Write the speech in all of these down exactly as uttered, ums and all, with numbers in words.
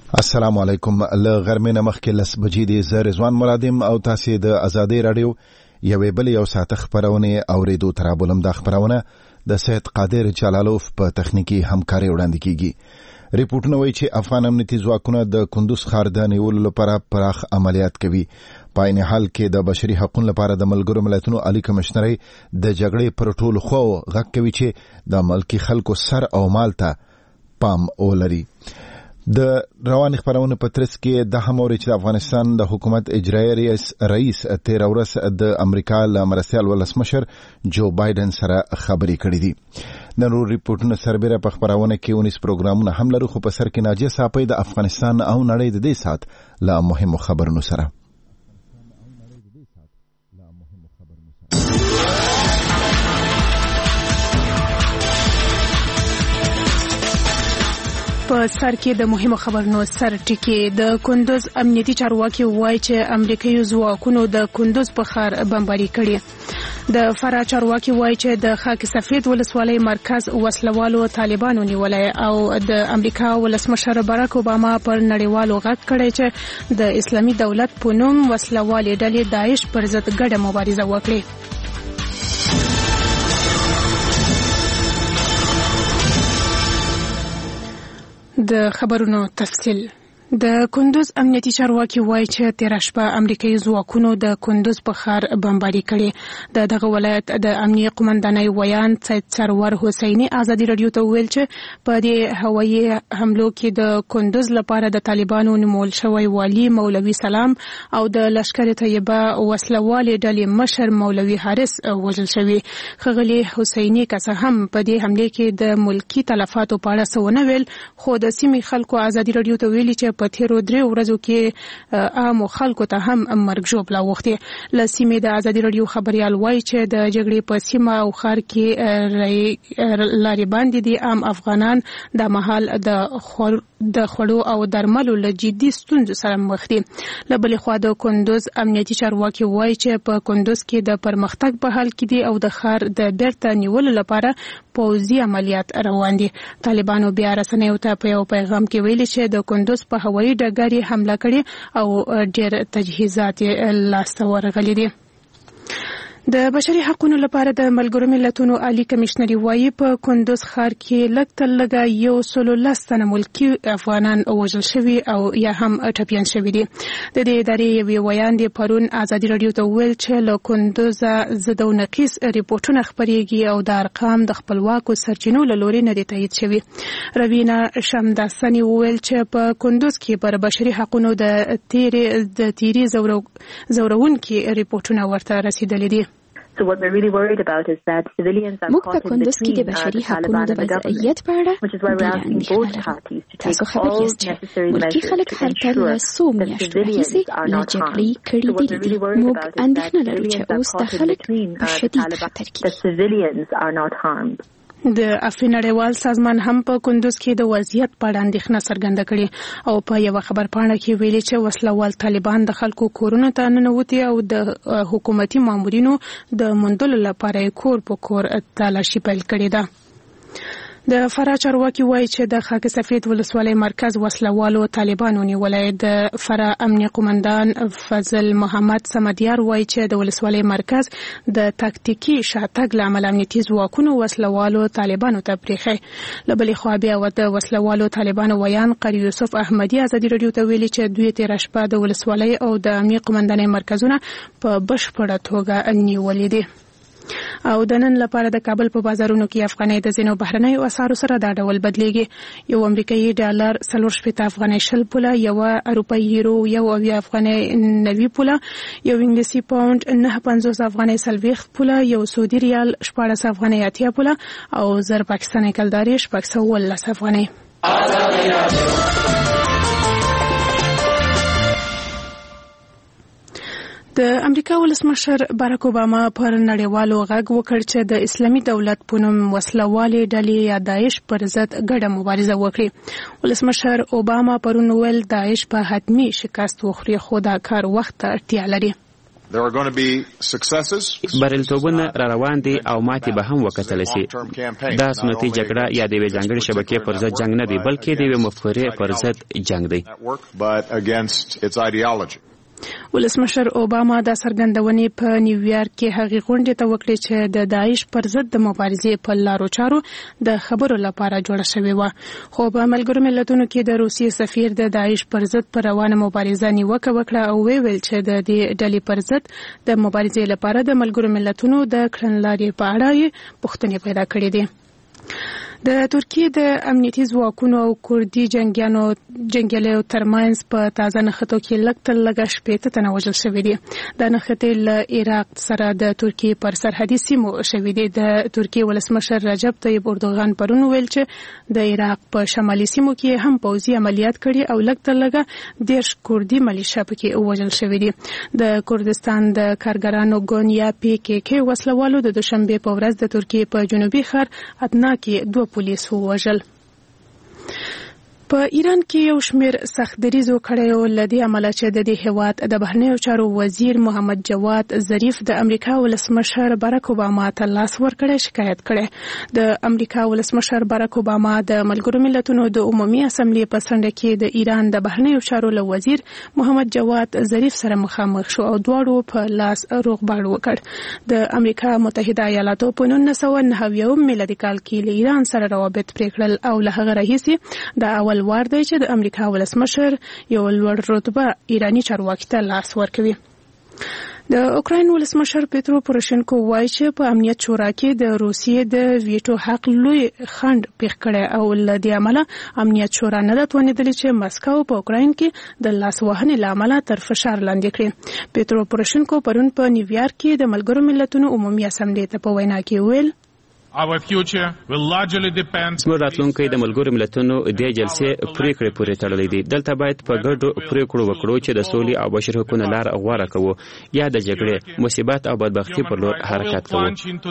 السلام علیکم. له غرمې مخکې لس بجې دي. زه رضوان مرادم او تاسو د ازادي رادیو یوې بل یو ساعت خبرونه اوریدو ترابولم د خبرونه د سید قادر جلالوف په تخنیکی همکاري وړاندې کیږي. ریپورتونه وایي چې افغان امنیتي ځواکونه د کندوز ښار د نیولو لپاره پراخ عملیات کوي. په عین حال کې د بشري حقوقو لپاره د ملګرو ملتونو عالی کمشنري د جګړې پر ټولو خو غږ کوي چې د ملکی خلکو سر او مال ته پام ولري. د روان خبرونه په ترڅ کې د هموري چې افغانستان د حکومت اجرایي رئیس رئیس تیر ورځ د امریکا له مرستيال ولسمشر جو بایدن سره خبرې کړې دي. د نور ریپورتونو سربېره په خبرونه کې اونیس پروګرامونه هم لرو، خو په سر کې ناجیه صاحب د افغانستان او نړۍ د دې سات له مهمو خبرونو سره. په سر کې د مهمو خبرونو سر ټکی د کندوز امنیتي چارواکي وایي چې امریکایي ځواکونو د کندوز په ښار بمباري کړي. د فرا چارواکي وایي چې د خاک سفید ولسوالۍ مرکز وسلوالو طالبانو نیولای او د امریکا ولسمشر باراک اوباما پر نړیوالو غږ کړی چې د اسلامي دولت په نوم وسلوالې ډلې داعش پر ضد ګډه مبارزه وکړي. د خبرونو تفصیل. د کندوز امنیتي چارواکي وایي چې تیر شپه امریکایي ځواکونو د کندوز په ښار بمباري کړي. د دغه ولایت د امنیه قومندانۍ ویان سید سرور حسیني ازادي رادیو ته ویل چې په دې هوایي حملو کې د کندوز لپاره د طالبانو نومول شوی والی مولوي سلام او د لشکر طیبه وسلوالې ډلې مشر مولوي حارث وژل شوی. خغلی حسیني کسه هم په دې حمله کې د ملکی تلفاتو په اړه څه ونه ویل، خو د سیمې خلکو ازادي رادیو ته ویلي چې په تیرو درې ورځو کې عام خلکو ته هم مرګ ژوبله وختي. له سیمې د ازادي رادیو خبريال وایي چې د جګړې په سیمه او ښار کې لارې باندې دي عام افغانان د مهال د خور د خړو او درملو له جدي ستونزو سره مخ دي. له بلې خوا د کندوز امنیتي چارواکي وایي چې په کندوز کې د پرمختګ په حال کې دي او د ښار د بیرته نیولو لپاره پوځي عملیات روان دي. طالبانو بیا رسنیو ته په یو پیغام کې ویلي چې د کندوز په هوایي ډګر حمله کړې او ډېر تجهیزات لاسته ورغلي دي. د بشري حقوقو لپاره د ملګرو ملتونو عالی کمشنري وایي په کندوز ښار کې لږ تر لږه یو سل لس تنه ملکي افغانان وژل شوي او یا هم ټپیان شوي دي. د دې ادارې یوې ویان د پرون ازادي رادیو ته ویل چې له کندوز ضد او نقیص ریپورتونه خپرېږي او د ارقام د خپلواکو سرچینو له لوري نه دي تایید شوي. روینا شمداسني ویل چې په کندوز کې پر بشري حقوقو د تیرې د تیرې زورونکي ریپورتونه ورته رسیدلي دي. So what we're really worried about is that civilians are caught in between uh, the Taliban and the government, which is why we're asking both parties to take all necessary measures to ensure that civilians are not harmed. So what we're really worried about is that civilians are caught in between uh, the Taliban, that civilians are not harmed. د افین نړیوال سازمان هم په کندوز کې د وضعیت په اړه اندېښنه څرګنده کړې او په یو خبر پاڼه کې ویلي چې وسلوال طالبان د خلکو کورونو ته ننوتي او د حکومتي مامورینو د موندلو لپاره کور په کور تلاشي پیل کړې ده. د فرا چارواکي وایي چې د خاک سفید ولسوالۍ مرکز وسلوالو طالبانو نیولای. د فرا امنیه قومندان فضل محمد سمدیار وایي چې د ولسوالۍ مرکز د تاکتیکي شاتګ لامل امنیتي ځواکونو وسلوالو طالبانو ته پریښی. له بلې خوا بیا د وسلوالو طالبانو ویان قاری یوسف احمدي ازادي رادیو ته ویلي چې دوی تیر شپه د ولسوالۍ او د امنیه قومندانۍ مرکزونه په بشپړه توګه نیولې دي. او د نن لپاره د کابل په بازارونو کې افغانۍ د ځینو بهرنیو اسعارو سره دا ډول بدلیږي. یو امریکایي ډالر څلور شپېته افغانۍ شل پوله، یو اروپایي یورو یو اویا افغانۍ نوي پوله، یو انګلیسي پاوند نه پنځوس افغانۍ څلوېښت پوله، یو سعودي ریال شپاړس افغانۍ اتیا پوله او زر پاکستاني کلدارې شپږ سوه اوولس افغانۍ. د امریکا ولسمشر باراک اوباما پر نړیوالو غږ وکړ چې د اسلامي دولت په نوم وسلوالې ډلې یا داعش پر ضد ګډه مبارزه وکړي. ولسمشر اوباما پرون ویل داعش په حتمي شکست وخوري، خو دا کار وخت ته اړتیا لري. بریالیتوبونه را روان دي او ماتې به هم وکتلی سي. دا سنتي جګړه یا د یوې ځانګړې شبکې پر ضد جنګ نه دی، بلکې د یوې مفکورې پر ضد جنګ دی. ولسمشر اوباما دا څرګندونې په نیویارک کې هغې غونډې ته وکړې چې د داعش پر ضد د مبارزې په لارو چارو د خبرو لپاره جوړه شوې وه. خو په ملګرو ملتونو کې د روسیې سفیر د داعش پر ضد په روانه مبارزه نیوکه وکړه او ویل چې د دې ډلې پر ضد د مبارزې لپاره د ملګرو ملتونو د کړنلارې په اړه یې پوښتنې پیدا کړې دي. د ترکیې د امنیتي ځواکونو او کردي جنګیانو جنګیالیو ترمنځ په تازه نښتو کې لږ تر لږه شپېته تنه وژل شوي دي. دا نښتې له عراق سره د ترکیې پر سرحدي سیمو شوي دي. د ترکیې ولسمشر رجب طیب اردوغان پرون ویل چې د عراق په شمالي سیمو کې هم پوځي عملیات کړي او لږ تر لږه دېرش کردي ملیشه پکې وژل شوي دي. د کردستان د کارګرانو ګوند یا پی کې کې وسلوالو د دوشنبې په ورځ د ترکیې په جنوبي ښار ادنا کې دوه پولیس ووژل. په ایران کې یو شمېر سخت دریځو کړیو له دې امله چې د دې هېواد د بهرنیو چارو وزیر محمد جواد ظریف د امریکا ولسمشر باراک اوباما ته لاس ورکړی شکایت کړی. د امریکا ولسمشر باراک اوباما د ملګرو ملتونو د عمومي اسمبلې په څنډه کې د ایران د بهرنیو چارو له وزیر محمد جواد ظریف سره مخامخ شو او دواړو په لاس روغبړ وکړ. د امریکا متحده ایالاتو په نولس سوه نهه اویایم میلادي کال کې له ایران سره روابط پرې کړل او له هغه راهیسې د اول وار دی چې د امریکا ولسمشر یو لوړ رتبه ایرانی چارواکي ته لاس ورکوي. د اوکراین ولسمشر پیترو پوروشنکو وایي چې په امنیت شورا کې د روسیې د ویټو حق لوی خنډ پیښ کړی او له دې امله امنیت شورا نه ده توانېدلې چې مسکو په اوکراین کې د لاسوهنې له امله تر فشار لاندې کړي. پیترو پوروشنکو پرون په نیویارک کې د ملګرو ملتونو عمومي اسمبلې ته په وینا کې ویل زموږ راتلونکی د ملګرو ملتونو دې جلسې پریکړې پورې تړلی دی. دلته باید په ګډو پریکړو وکړو چې د سولې او بشري حقوقو لار غوره کوو یا د جګړې، مصیبت او بدبختي پر لور حرکت کوو.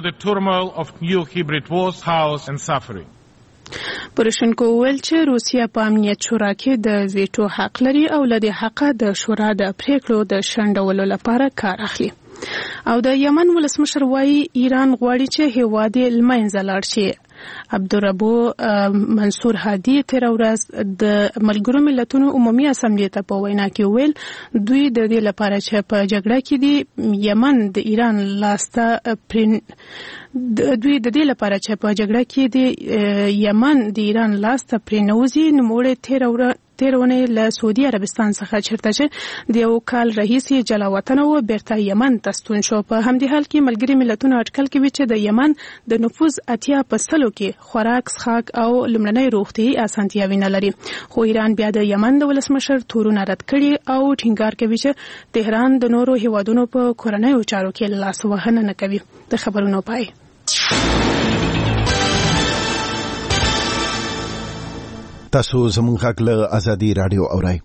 پوروشنکو ویل چې روسیا په امنیت شورا کې د ویټو حق لري او له دې حقه د شورا د پریکړو د شنډولو لپاره کار اخلي. او د یمن ولسمشر وایي ایران غواړي چې هیواد یې له منځه لاړ شي. عبدالربو منصور هادي تیر ورځ د ملګرو ملتونو عمومي اسمبلې ته په وینا کې ویل دوی د دې لپاره چې په جګړه کې دی یمن د ایران لاسته پرین دوی د دې لپاره چې په جګړه کې دی یمن د ایران لاسته پرینوزي نوموړي تیر ورځ تیرونه له سعودي عربستان څخه چرته چې د یو کال رئیس جلا وطن او بیرته یمن ته ستون شو. په همدې حال کې ملګري ملتونو اټکل کوي چې د یمن د نفوذ اتیا په سلو کې خوراک، څښاک او لمړنۍ روغتي اسانتیاوې نه لري. خو ایران بیا د یمن د ولسمشر تورونه رد کړي او ټینګار کوي چې تهران د نورو هیوادونو په کورنیو چارو کې لاس وهنه نه کوي. د خبرونو پای. تاسو زموږ غږ له ازادي رادیو اورئ.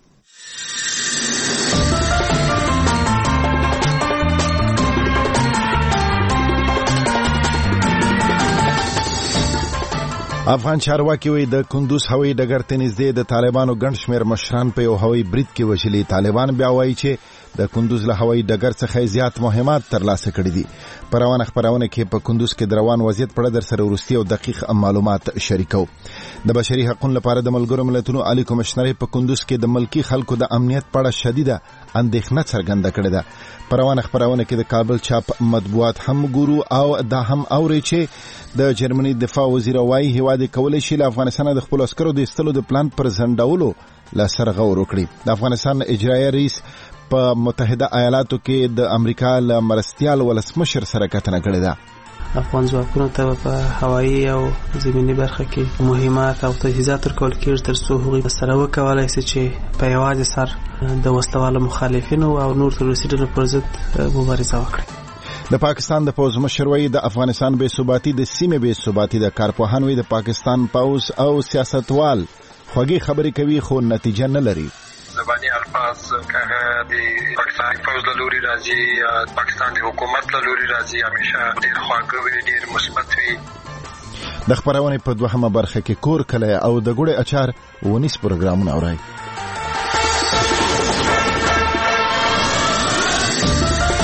افغان چارواکي وایي د کندوز هوایي ډګر ته نږدې د طالبانو ګڼ شمېر مشران په یو هوایي برید کې وژلي. طالبان بیا وایي چې د کندوز له هوایي ډګر څخه زیات مهمات ترلاسه کړي دي. په روانه خبرونه کې په کندوز کې د روان وضعیت په اړه در سره وروستي او دقیق معلومات شریکو. د بشري حقوقو لپاره د ملګرو ملتونو عالی کمشنر په کندوز کې د ملکی خلکو د امنیت په اړه شدیده اندېښنه څرګنده کړې ده. په روانه خبرونه کې د کابل چاپ مطبوعات هم ګورو او دا هم اوري چې د جرمني دفاع وزیر وايي هیواد کولای شي له افغانستان د خپل عسکرو د استلو د پلان پر زنداولو لا سرغور وکړي. د افغانستان اجرایي رئیس په متحده ایالاتو کې د امریکا له مرستيال ولسمشر سره کتنه کړې ده. افغان ځواکونو ته په هوایي او زمینی برخه کې مهمات او تجهیزات ورکول کېږي تر څو هغوی سره وکولای شي چې په یوازې سر د وسلوالو مخالفینو او نور تروریستي ډلو پر ضد مبارزه وکړي. د پاکستان د پوز مشر وایي د افغانستان بې ثباتي د سیمې بې ثباتي د کارپوهان وایي د پاکستان پوز او سیاستوال خوږې خبرې کوي خو نتیجه نه لري. زبانی الفاظ که د پاکستان فوج له لوري راځي یا پاکستان د حکومت له لوري راځي همیشه ډېر خواږه وي، ډېر مثبت وي. د خبرونې په دوهمه برخه کې کور کلی او د ګوړې اچار ونیس پروګرامونه اورئ.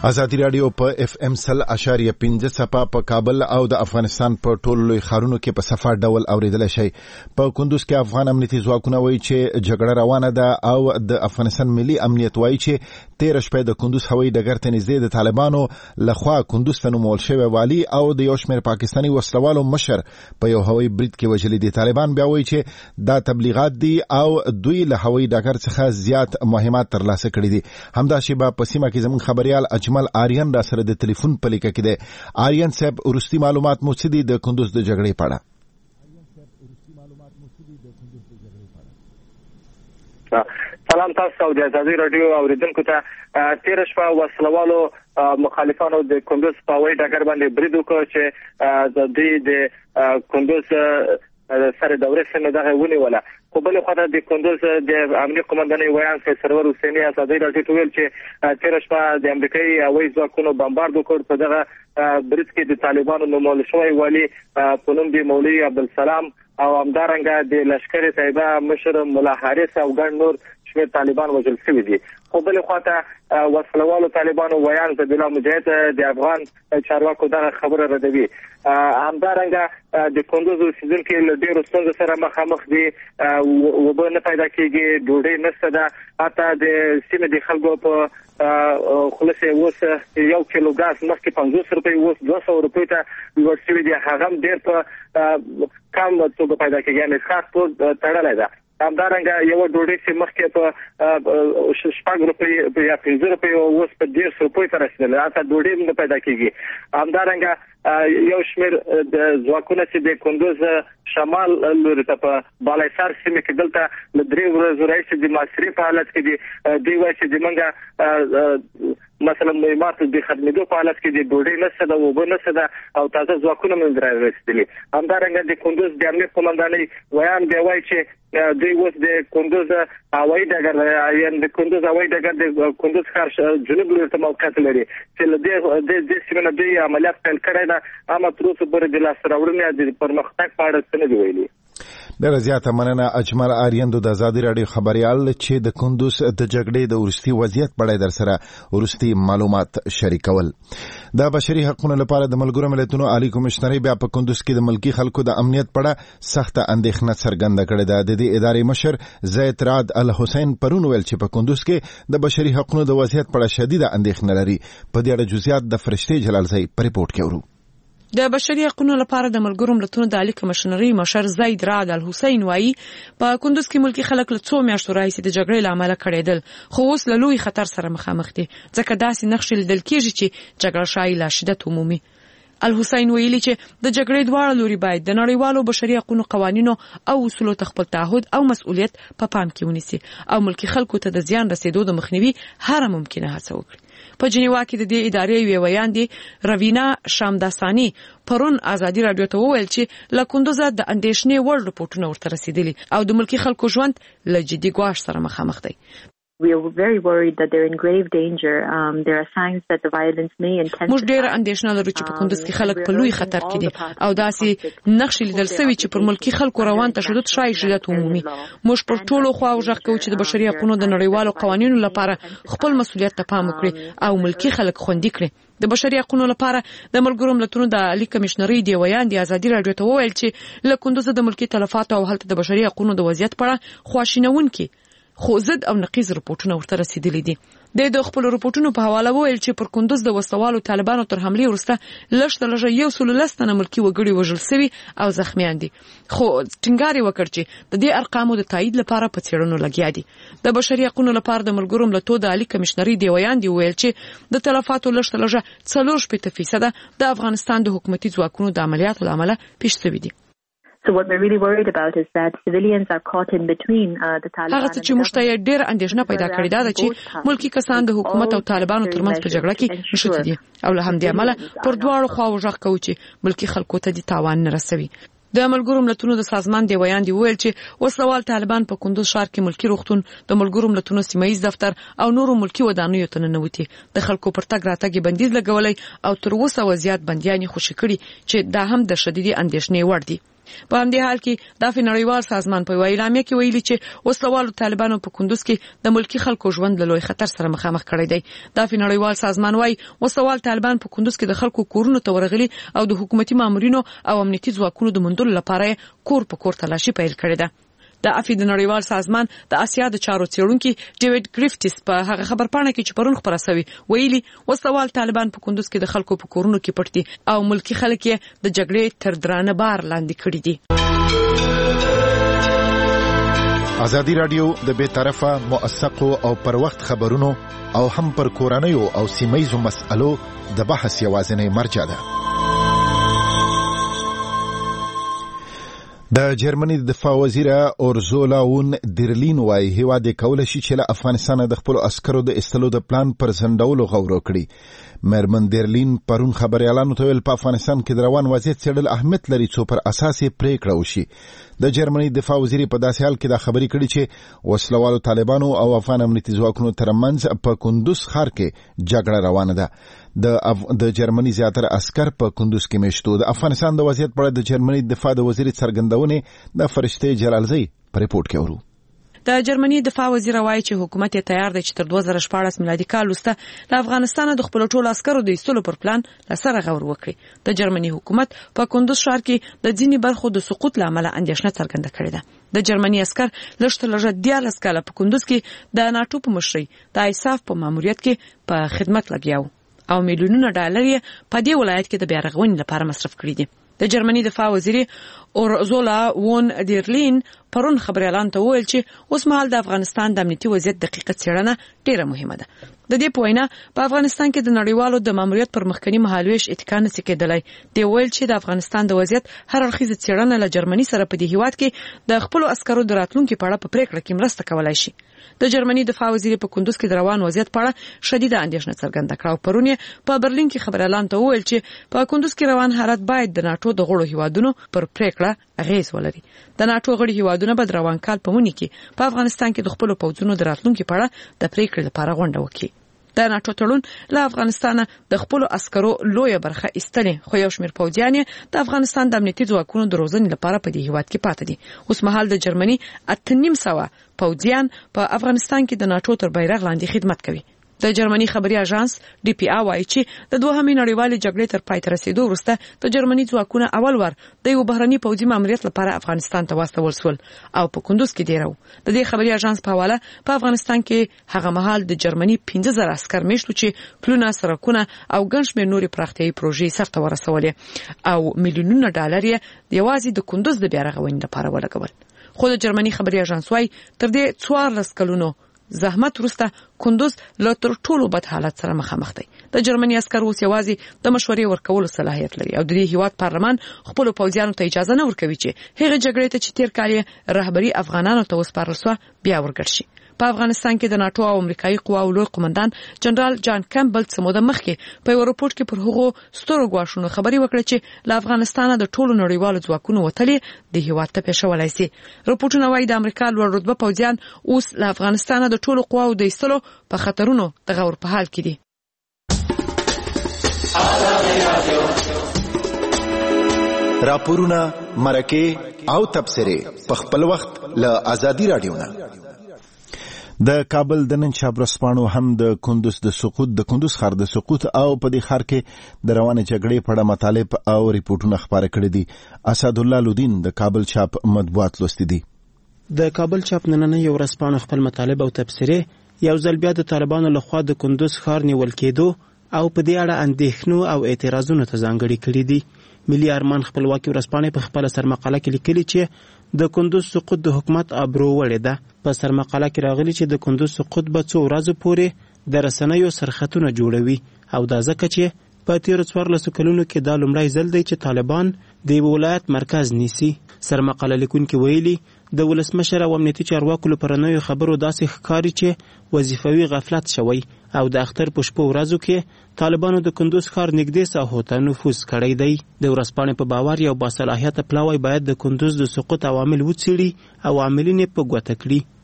ازادي رادیو په اف ام سل اشاریه پنځه صفه په کابل او د افغانستان په ټولو لوی ښارونو کې په صفه ډول اوریدل شي. په کندوز کې افغان امنیتي ځواکونه وایي چې جګړه روانه ده او د افغانستان ملي امنیت وایي چې تیر شپه د کندوز هوایي ډګر ته نږدې د طالبانو لخوا کندوز ته نومول شوی والی او د یو شمېر پاکستاني وسلوالو مشر په یو هوایي برید کې وژلي دي. طالبان بیا وایي چې دا تبلیغات دي او دوی له هوایي ډګر څخه زیات مهمات ترلاسه کړي دي. همدا شیبه په سیمه کې زموږ خبريال اجمل آریان را سره د ټلیفون په لیکه کې ده. آریان صاحب ورستي معلومات مو څه دي د کندوز د جګړې په اړه؟ سلام تاسو او د ازادي رادیو اوریدونکو ته. تیر شپه وسلوالو مخالفانو د کندوز په وای ډګر باندې برید وکړ چې د دې د کندوز سره د ورسنه دغه ونیوله. خو بل خو د کندوز د امنیت قومندانۍ ویان سرور حسیني ازادي رادیو ته ویل چې تیر شپه د امریکایي هوایي ځواکونو بمبارد وکړ. په دغه برید کې د طالبانو نومول شوی والی په نوم دی مولوي عبدالسلام او همدارنګه د لشکر طیبه مشر مولا حارث او ګڼ نور شمېر طالبان وژل شوي دي. خو بل خواته وسلوالو طالبانو ویان د بلا مجاهد د افغان چارواکو دغه خبره ردوي. همدارنګه د کندوز اوسیدونکي له ډېرو ستونزو سره مخامخ دي. اوبه نه پیدا کېږي، ډوډۍ نشته ده. حتی د سیمې د خلکو په خلاصه اوس یو کیلو ګاز مخکې پنځوس روپۍ اوس دوه سوه روپۍ ته لوړ شوي دي. هغه هم ډېر په کم توګه پیدا کېږي، یعنې خاص ټول تړلی ده. همدارنګه یو ډوډۍ چې مخکې په شپږ روپۍ یا پنځه روپۍ اوس په دېرش روپۍ ته رسېدلې، هلته ډوډۍ هم نه پیدا کېږي. همدارنګه یو شمېر د ځواکونه چې د کندوز شمال لوري ته په بالایسار سیمه کې دلته له درې ورځو راهیسې د محاصرې په حالت کې دي. دوی وایي چې زموږ مثلا مهمات د خدمتو په حالت کې د ډوډۍ نشته ده، اوبه نشته ده او تازه ځواکونه موږ را رسېدلي. همدارنګه د کندوز د امنیت قومندانۍ ویان بیا وایي چې دوی اوس د کندوز هوایي ډګر یعنې د کندوز هوایي ډګر د کندوز ښار جنوب لوري ته موقعیت لري چې له دې سیمې نه دوی عملیات پیل کړی ده. اما تر اوسه پورې د لاسته راوړنې د پرمختګ په اړه څه نه دي ویلي. ډېره زیاته مننه اجمل آریان د ازادي رادیو خبريال چې د کندوز د جګړې د ورستي وضعیت په اړه در سره ورستي معلومات شریکول. د بشري حقوقو لپاره د ملګرو ملتونو عالی کمشنري بیا په کندوز کې د ملکی خلکو د امنیت په اړه سخت اندېښنه څرګنده کړې ده. د دې ادارې مشر زید راد الحسین پرون ویل چې په کندوز کې د بشري حقوقو د وضعیت په اړه شدیده اندېښنه لري. په دې اړه جزئیات د فرشتي جلالزئی په ریپورت کې ورو. د بشري حقوقو لپاره د ملګرو ملتونو د عالی کمشنري مشر زید راد الحسین وایي په کندوز کې ملکی خلک له څو میاشتو راهیسې د جګړې له امله کړېدل، خو اوس له لوی خطر سره مخامخ دي ځکه داسې نښې لیدل کېږي چې جګړه شایي لا شدت عمومي. الحسین ویلي چې د جګړې دواړه لوري باید د نړیوالو بشري حقوقو قوانینو او اصولو ته خپل تعهد او مسؤلیت په پام کې ونیسي او ملکی خلکو ته د زیان رسیدو د مخنیوي هر ممکنه هڅه وکړي. په جنیوا کې د دې ادارې یو ویان دي روینا شامداسانی پرون ازادي رادیو ته وویل چې له کندوز د اندېښنې وړ رپورټونه ورته رسیدلي او د ملکی خلکو ژوند له جدي ګواښ سره مخامخ دی. We are very worried that they're in grave danger. Um, there are signs that the violence may intensify. موږ ډېر اندېښنه لرو چې په کندوز کې خلک په لوی خطر کې دي او داسې نښې لیدل شوي چې پر ملکی خلکو روان تشدد شایي شدت عمومي. موږ پر ټولو خواو غږ کوو چې د بشري حقوقو د نړیوالو قوانینو لپاره خپل مسؤلیت ته پام وکړي او ملکی خلک خوندي کړي. د بشري حقوقو لپاره د ملګرو ملتونو د عالی کمشنري دی ویان دی ازادي رادیو ته وویل چې له کندوز د ملکی تلفات او هلته د بشري حقوقو د وضعیت په اړه خواشینونکي خو ضد او نقیض رپورټونه ورته رسیدلي دي. د خپل رپورټونو په حواله وویل چې پر کندوز د وسوالو طالبانو تر حملې وروسته لږ تر لږه یو سل لس تنه ملکي وګړي وژل شوي او زخمیان دي. خو ټینګار یې وکړ چې د دې ارقامو د تایید لپاره په څېړنو لګیا دي. د بشري حقوقو لپاره د ملګرو ملتونو د عالی کمشنري دی ویان دی ویل چې د تلفاتو لږ تر لږه څلور شپېته فیصده د افغانستان د حکومتي ځواکونو د عملیاتو له امله پیښ شوي دي. So what we're really worried about is that civilians are caught in between uh, the Taliban. هغه څه چې موږ ته ډېر اندېښنه پیدا کړې ده چې ملکی کسان د حکومت او طالبانو ترمنځ په جګړه کې نښتي دي او له همدې امله پر دواړو خواو غږ کوي چې ملکی خلکو ته د تاوان نه رسوي. د ملګرو ملتونو د سازمان دی ویان دی ویل چې وسلوال طالبان په کندوز ښار کې ملکی روغتون، د ملګرو ملتونو سیمایي دفتر او نورو ملکی ودانیو ته ننوتي، د خلکو پر تګ راتګ بندیز لګولای او تر اوسه وضعیت بندیان خوشی کړي چې دا هم د شدیدي اندېښنې وړ دي. په همدې حال کې د نړیوال سازمان په اعلامیه کې ویلي چې وسلوالو طالبانو په کندوز کې د ملکی خلکو ژوند له لوی خطر سره مخامخ کړی دی. د نړیوال سازمان وايي وسلوال طالبان په کندوز کې د خلکو کورونو ته ورغلي او د حکومتي مامورینو او امنیتي ځواکونو د موندلو لپاره کور په کور تلاشي پیل کړې ده. د افی د نړیوال سازمان د اسیا د چارو څېړونکي ډیوډ ګریفټس په هغه خبرپاڼه کې چې پرون خبره شوی ویلي وسوال طالبان په کندوز کې د خلکو په کورونو کې پټ دي او ملکی خلک یې د جګړې تر درانه بار لاندې کړي دي. ازادي رادیو د بې طرفه موثقو او پر وخت خبرونو او هم پر کورنیو او سیمایزو مسألو د بحث یوازینی مرجع ده. د جرمني د دفاع وزیر اورزولا وون دیرلین وايي هیواد کولای شي چې له افغانستان د خپل عسکرو د استلو د پلان پر ځندولو غور وکړي. مېرمن دیرلین پرون خبريالانو ته ویل په افغانستان کې د روان وضعیت څېړل اهمیت لري څو پر اساس پریکړه وشي. د جرمني دفاع وزیر په داسې حال کې دا خبرې کړې چې وسلوالو طالبانو او افغان امنیتي ځواکونو ترمنځ په کندوز ښار کې جګړه روانه ده. د اف... د جرمني زیاتره عسكر په کندوز کې مشتو. د افغانستان د وضعیت په اړه د جرمني دفاع د وزیر څرګندونه د فرشته جلالزی په ریپورت کې ورو. د جرمني دفاع وزیر وايي چې حکومت یې تیار دی چې تر دوه زره شپاړس میلادي کال وروسته له افغانستان د خپل ټولو عسکرو د ایستلو پر پلان لسره غور وکړي. د جرمني حکومت په کندوز ښار کې د ځینې برخو د سقوط لامل اندېښنه څرګنده کړې ده. د جرمني عسكر لږ لږه دیارلس کاله په کندوز کې د ناتو په مشرۍ د ایساف په ماموریت کې په خدمت لګیاو او میلیونونه ډالر یې په دې ولایت کې د بیا رغونې لپاره مصرف کړي دي. د جرمني دفاع وزیر اورزولا وون دیرلین پرون خبريالان ته وویل چې اوس مهال د افغانستان د امنیتي وضعیت دقیقه څېړنه ډیره مهمه ده. د دې په وینا په افغانستان کې د نړیوالو د ماموریت پر مخکنی مهالويش اتکا نشي کېدلای. دی ویل چې د افغانستان د وضعیت هر اړخیزه څېړنه له جرمني سره په دې هیواد کې د خپل عسکرو د راتلونکو په اړه په پریکړه کې مرسته کولای شي. د جرمني دفاع وزیر په کندوز کې د روان وضعیت په اړه شدیده اندېښنه څرګنده کړه. پرون په برلین کې خبريالان ته وویل چې په کندوز کې روان حالت باید د ناتو د غړو هیوادونو پر پریکړه اغیز ولري. د ناتو غړي هیوادونه به د روان کال په مونږ کې په افغانستان کې د خپل پوځونو د راتلونکو په اړه د پریکړې لپاره غونډه وکړي. د ناتو تړون له افغانستان د خپل عسکرو لوی برخه ایستلې خو یو شمېر پوځیان د افغانستان د امنیتي ځواکونو د روزنې لپاره په دې هیواد کې پاتې دي. اوس مهال د جرمني اته نیم سوه پوځیان په افغانستان کې د ناتو تر بیرغ لاندې خدمت کوي. د جرمني خبري اژانس ډي پي ا وايي چې د دوهمې نړیوالې جګړې تر پای ته رسیدو وروسته د جرمني ځواکونه اول ور د یو بهرني پوځي ماموریت لپاره افغانستان ته واستول شول او په کندوز کې دیرو. د دې خبري اژانس په حواله په افغانستان کې هغه مهال د جرمني پنځه زره عسكر میشتو چې پلونه سرکونه او ګڼ شمېر نورې پراختیايي پروژې سرته ورسولې او میلیونونه ډالر یې یوازې د کندوز د بیا رغونې لپاره ولګول. خو د جرمني خبري اژانس وايي تر دې څوارلس کلونو زحمت وروسته کندوز له تر ټولو بد حالت سره مخامخ دی. د جرمني عسكر اوس یوازې د مشورې ورکولو صلاحیت لري او د دې هیواد پارلمان خپل پوځیانو ته اجازه نه ورکوي چې هغه جګړې ته چې تیر کال رهبری افغانانو ته وسپارل شو بیا ورګرځي شي. په افغانستان کې د ناتو او امریکایي قواو لوی قومندان جنرال جان کمبل سموده مخکې په یو رپورت کې پر هغو ستورو غواښونو خبري وکړه چې له افغانستان د ټولو نړیوالو ځواکونو وتلې د هیواد ته پېښولای شي. رپورټونه وايي د امریکا لوړ رتبه پوځیان اوس له افغانستان د ټولو قواو د ایستلو په خطرونو د غور په حال کې دي. راپورونه مرکه او تبصره په خپل وخت له ازادي رادیو نه. د کابل د نن شابرسپانو هم د کندوز د سقوط د کندوز ښار د سقوط او په دې ښار کې د روانه جګړې په اړه مطالب او ریپورتونه خبره کړي دي. اسد الله لودین د کابل چاپ مطبوعات لوستي دي. د کابل چاپ نننۍ ورځپاڼه خپل مطالب او تبصره یو ځل بیا د طالبانو لخوا د کندوز ښار نیول کېدو او په دې اړه اندېښنو او اعتراضونو ته ځانګړي کړي دي. ملي ارمان خپلواکي ورځپاڼه په خپل سرمقاله کې لیکلي چې د کندوز سقوط د حکومت ابرو وړې ده. په سرمقاله کې راغلي چې د کندوز سقوط به څو ورځې پورې د رسنیو سرختونه جوړوي او دا ځکه چې په تیرو څوارلسو کلونو کې دا لومړی ځل دی چې طالبان د یو ولایت مرکز نیسي. سرمقاله لیکونکي ویلي د ولسمشر او امنیتي چارواکو لپاره نوې خبرو داسې ښکاري چې وظیفوي غفلت شوی او د اختر په شپو ورځو کې طالبانو د کندوز ښار نږدې ساحو ته نفوذ کړی دی. د ورځپاڼې په باور یو باصلاحیته پلاوی باید د کندوز د سقوط عوامل وڅېړي او عاملین یې په ګوته کړي.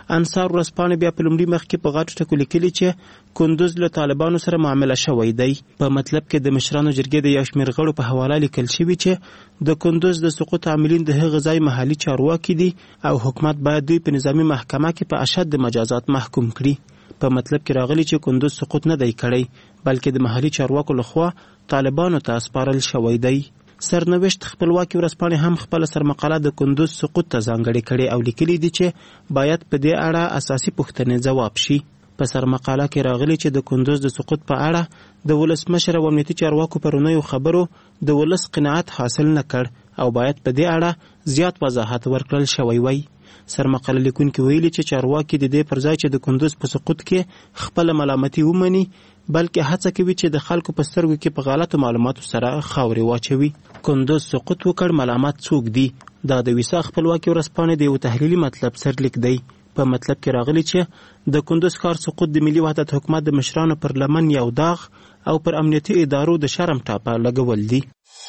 انصار ورځپاڼې بیا په لومړي مخ کې په غاټو ټکو لیکلي چې کندوز له طالبانو سره معامله شوی دی. په مطلب کې د مشرانو جرګې د یو شمېر غړو په حواله لیکل شوي چې د کندوز د سقوط عاملین د هغه ځای محلي چارواکي دي او حکومت باید دوی په نظامی محکمه کې په اشد مجازات محکوم کړي. په مطلب کې راغلي چې کندوز سقوط نه دی کړی بلکې د محلي چارواکو لخوا طالبانو ته سپارل شوی دی. سرنوشت خپلواکي ورځپاڼې هم خپل سرمقاله د کندوز سقوط ته ځانګړې کړې او لیکلي دي چې باید په دې اړه اساسي پوښتنې ځواب شي. په سرمقاله کې راغلي چې د کندوز د سقوط په اړه د ولسمشر او امنیتي چارواکو پرونیو خبرو د ولس قناعت حاصل نه کړ او باید په دې اړه زیات وضاحت ورکړل شوی وای. سرمقاله لیکونکي ویلي چې چارواکي د دې پر ځای چې د کندوز په سقوط کې خپل ملامتي ومني بلکې هڅه کوي چې د خلکو په سترګو کې په غلطو معلوماتو سره خاورې واچوي. کندوز سقوط وکړ ملامت څوک دي؟ دا د ویسا خپلواکي ورځپاڼې د یو تحلیلي مطلب سرلیک دی. په مطلب کې راغلي چې د کندوز ښار سقوط د ملي وحدت حکومت د مشرانو پر لمن یو داغ او پر امنیتي ادارو د شرم ټاپه لګول دي.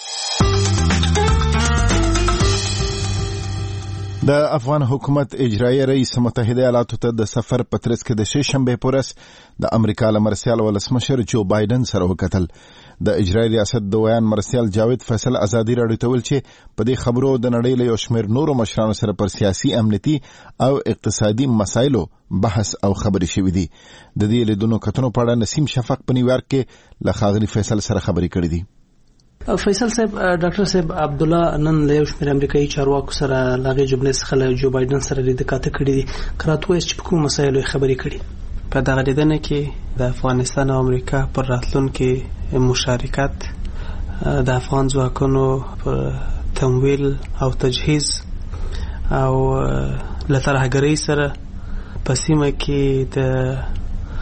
د افغان حکومت اجرایي رئیس متحده ایالاتو ته د سفر په ترڅ کې د شې شنبې په ورځ د امریکا له مرستیال ولسمشر جو بایدن سره وکتل. د اجرایي ریاست د ویان مرستیال جاوید فیصل ازادي راډیو ته ویل چې په دې خبرو د نړۍ له یو شمېر نورو مشرانو سره پر سیاسي امنیتي او اقتصادي مسایلو بحث او خبرې شوې دي. د دې لیدونو کتنو په اړه نسیم شفق په نیویارک کې له ښاغلي فیصل سره خبرې کړې دي. فیصل صاحب ډاکټر صاحب عبد الله نن له یو شمېر امریکایي چارواکو سره لاغې جملې څخه له جو بایدن سره لیدنه کاته کړې دي. کراته وایي چې په کوم مسایلو خبرې کړي. په دغه لیدنه کې د افغانستان او امریکا پر راتلونکي مشارکت، د افغان ځواکونو پر تمویل او تجهیز او له ترهګرۍ سره په سیمه کې د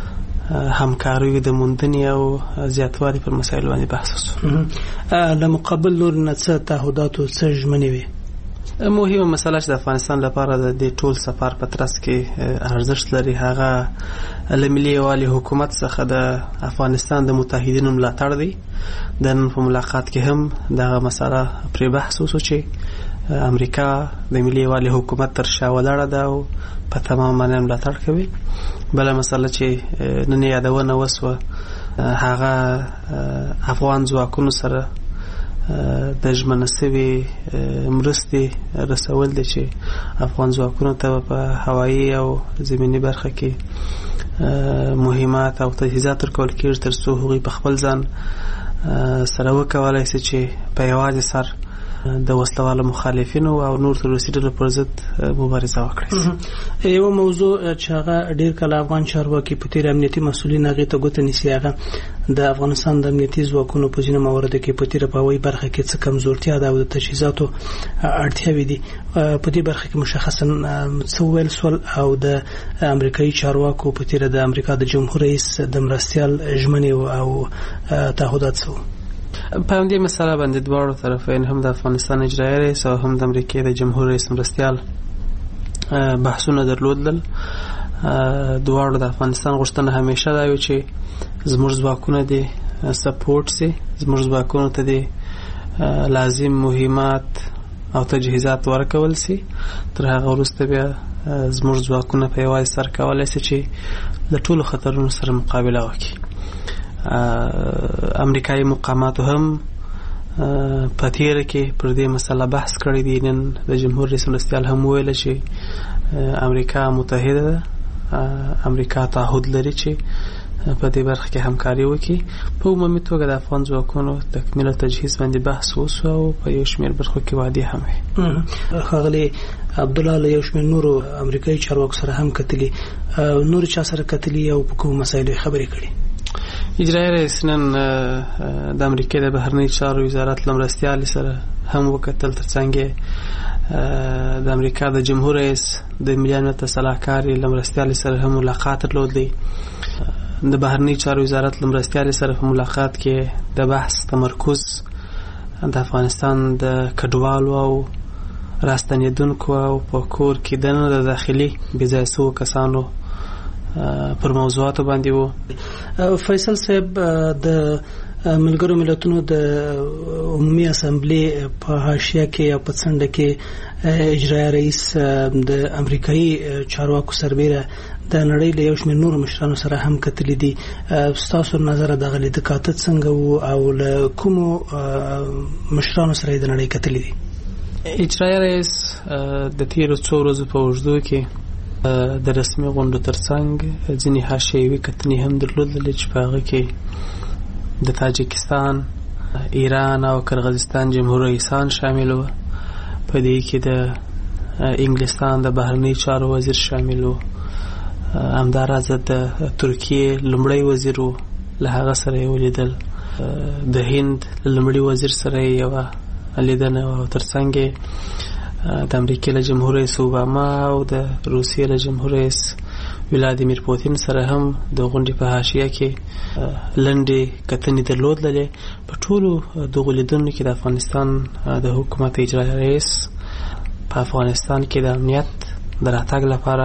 همکاریو د موندنې او زیاتوالي پر مسایلو باندې بحث وشو. له مقابل لور نه څه تعهدات او څه ژمنې وي؟ مهمه مسله چې د افغانستان لپاره د دې ټول سفر په ترڅ کې ارزښت لري هغه له ملي یووالي حکومت څخه د افغانستان د متحدینو ملاتړ دی. د نن په ملاقات کې هم دغه مسله پرې بحث وشو چې امریکا د ملي یووالي حکومت تر شا ولاړه ده او په تمام معنی ملاتړ کوي. بله مسله چې نن یادونه وسوه هغه افغان ځواکونو سره د ژمنه شوي مرستې رسول دي چې افغان ځواکونو ته په هوایي او زمینی برخه کې مهمات او تجهیزات ورکول کېږي تر څو هغوی په خپل ځان سره وکولای شي چې په یوازې سر د وسلوالو مخالفینو او نور تروریستي ډلو پر ضد مبارزه وکړي. یو موضوع چې هغه ډیر کله افغان چارواکي په تیر امنیتي مسؤلین هغه ته ګوته نیسي هغه د افغانستان د امنیتي ځواکونو په ځینو مواردو کې په تیر په وای برخه کې څه کمزورتیا ده او د تجهیزاتو اړتیاوې دي. په دې برخه کې مشخصا څه ویل سول او د امریکایي چارواکو په تیر د امریکا د جمهور رئیس د مرستیال ژمنې او تعهدات څه؟ په همدې مسله باندې دواړو طرفین هم د افغانستان اجرایي رئیس او هم د امریکې د جمهور رئیس مرستیال بحثونه درلودل. دواړو د افغانستان غوښتنه همیشه دا وي چې زموږ ځواکونه دې سپورټ سي، زموږ ځواکونو ته دې لازم مهمات او تجهیزات ورکول سي. تر هغه وروسته بیا زموږ ځواکونه په یوازې سر کولی سي چې د ټولو خطرونو سره مقابله وکړي. امریکایي مقاماتو هم په تیره کې پر دې مسله بحث کړی دی. نن د جمهور رئیس مرستیال هم ویل چې امریکا متحده ده، امریکا تعهد لري چې په دې برخه کې همکاري وکړي. په عمومي توګه د افغان ځواکونو تکمیل او تجهیز باندې بحث وشو او په یو شمېر برخو کې وعدې هم وي. ښاغلي عبدالله له یو شمېر نورو امریکایي چارواکو سره هم کتلي، نور چا سره کتلي او په کومو مسایلو خبرې کړي؟ اجرایي رئیس نن د امریکې د بهرنی چارو وزارت له مرستیال سره هم وکتل، ترڅنګ د امریکا د جمهور رئیس د ملي امنیت سلاکار له مرستیال سره هم ملاقات درلودلی. د بهرنی چارو وزارت له مرستیال سره په ملاقات کې د بحث تمرکز د افغانستان د کډوالو او راستنیدونکو او په کور کې د داخلي بېځایه شوو کسانو پر موضوعاتو باندې وو. فیصل صاحب د ملګرو ملتونو د عمومي اسامبلې په حاشیه کې یا په څنډه کې اجرایي رئیس د امریکایي چارواکو سربېره د نړۍ له یو شمېر نور مشرانو سره هم کتلې دي. ستاسو نظر د غلې د کاتت څنګه وو او له کومو مشرانو سره د نړۍ کتلې دي؟ اجرایي رئیس د تیرو څو ورځو په اوږدو کې د رسمي غونډو ترڅنګ ځینې حاشیوي کتنې هم درلودلې چې په هغه کې د تاجکستان، ایران او کرغزستان جمهور رئیسان شامل وو. په دې کې د انګلستان د بهرنی چارو وزیر شامل وو. همداراز د ترکیه لومړی وزیر وو، له هغه سره یې ولیدل. د هند لومړي وزیر سره یې لیدنه او ترڅنګ د امریکا له جمهور رئیس اوباما او د روسیې له جمهور رئیس ولادیمیر پوتین سره هم د غونډې په حاشیه کې لنډې کتنې درلودلې. په ټولو دغو لیدنو کې د افغانستان د حکومت اجرایي رئیس په افغانستان کې د امنیت د راتګ لپاره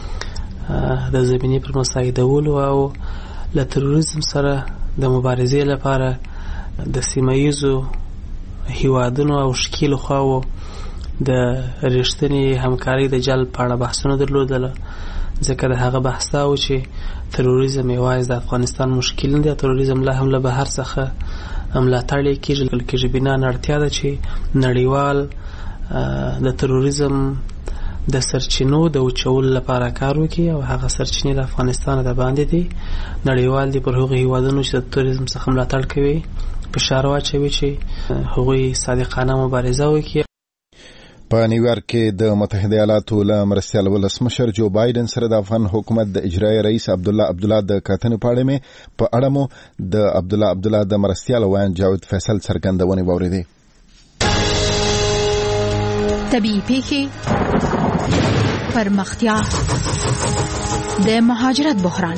د زمینې پر مساعدولو او له تروریزم سره د مبارزې لپاره د سیمه ییزو هیوادونو او شکیلو خواو د رښتینې همکارۍ د جلب په اړه بحثونه درلودل. ځکه د هغه بحث دا و چې تروریزم یوازې د افغانستان مشکل نه دی، تروریزم لا هم له بهر څخه ملاتړ کېږي کېږي بنا نه اړتیا ده چې نړیوال د تروریزم د سرچینو د وچولو لپاره کار وکړي او هغه سرچینې د افغانستان د باندې دي. نړیوال دي پر هغو هیوادونو چې د تروریزم څخه ملاتړ کوي فشار واچوي چې هغوی صادقانه مبارزه وکړي. په نیویارک کې د متحده ایالاتو له مرستیال ولسمشر جو بایدن سره د افغان حکومت د اجرایي رئیس عبدالله عبدالله د کتنې په اړه مې په اړه مو د عبدالله عبدالله د مرستیال ویان جاوید فیصل څرګندونې واورېدې. طبیعي پیښې، پرمختیا، د مهاجرت بحران،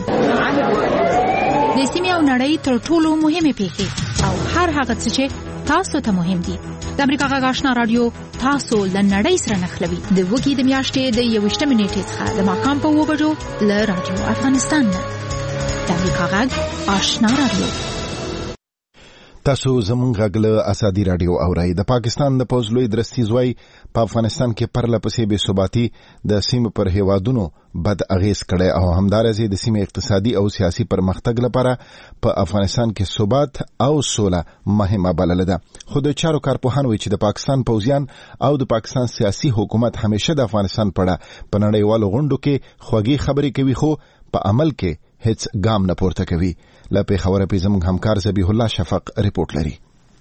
د سیمې او نړۍ تر ټولو مهمه پیښې او هر هغه څه چې تاسو ته مهم دي. د امریکا غږ آشنا رادیو تاسو له نړۍ سره نښلوي. د وګړي د میاشتې د یوویشتمې نیټې څخه د ماښام په اوه بجو له رادیو افغانستان نه. د امریکا غږ آشنا رادیو. تاسو زمونږ غږ له ازادي رادیو اورئ. د پاکستان د پوځ لوی درستیز وایي په افغانستان کې پرله پسې بې ثباتي د سیمې پر هیوادونو بد اغیز کړی او همدارسې د سیمې اقتصادي او سیاسي پرمختګ لپاره په افغانستان کې ثبات او سوله مهمه بلله ده. خو د چارو کارپوهان وایي چې د پاکستان پوځیان او د پاکستان سیاسي حکومت همیشه د افغانستان په اړه په نړیوالو غونډو کې خوږې خبرې کوي خو په عمل کې هیڅ ګام نه پورته کوي. له پیښوره پې زموږ همکار ذبیح الله شفق رپورټ لري.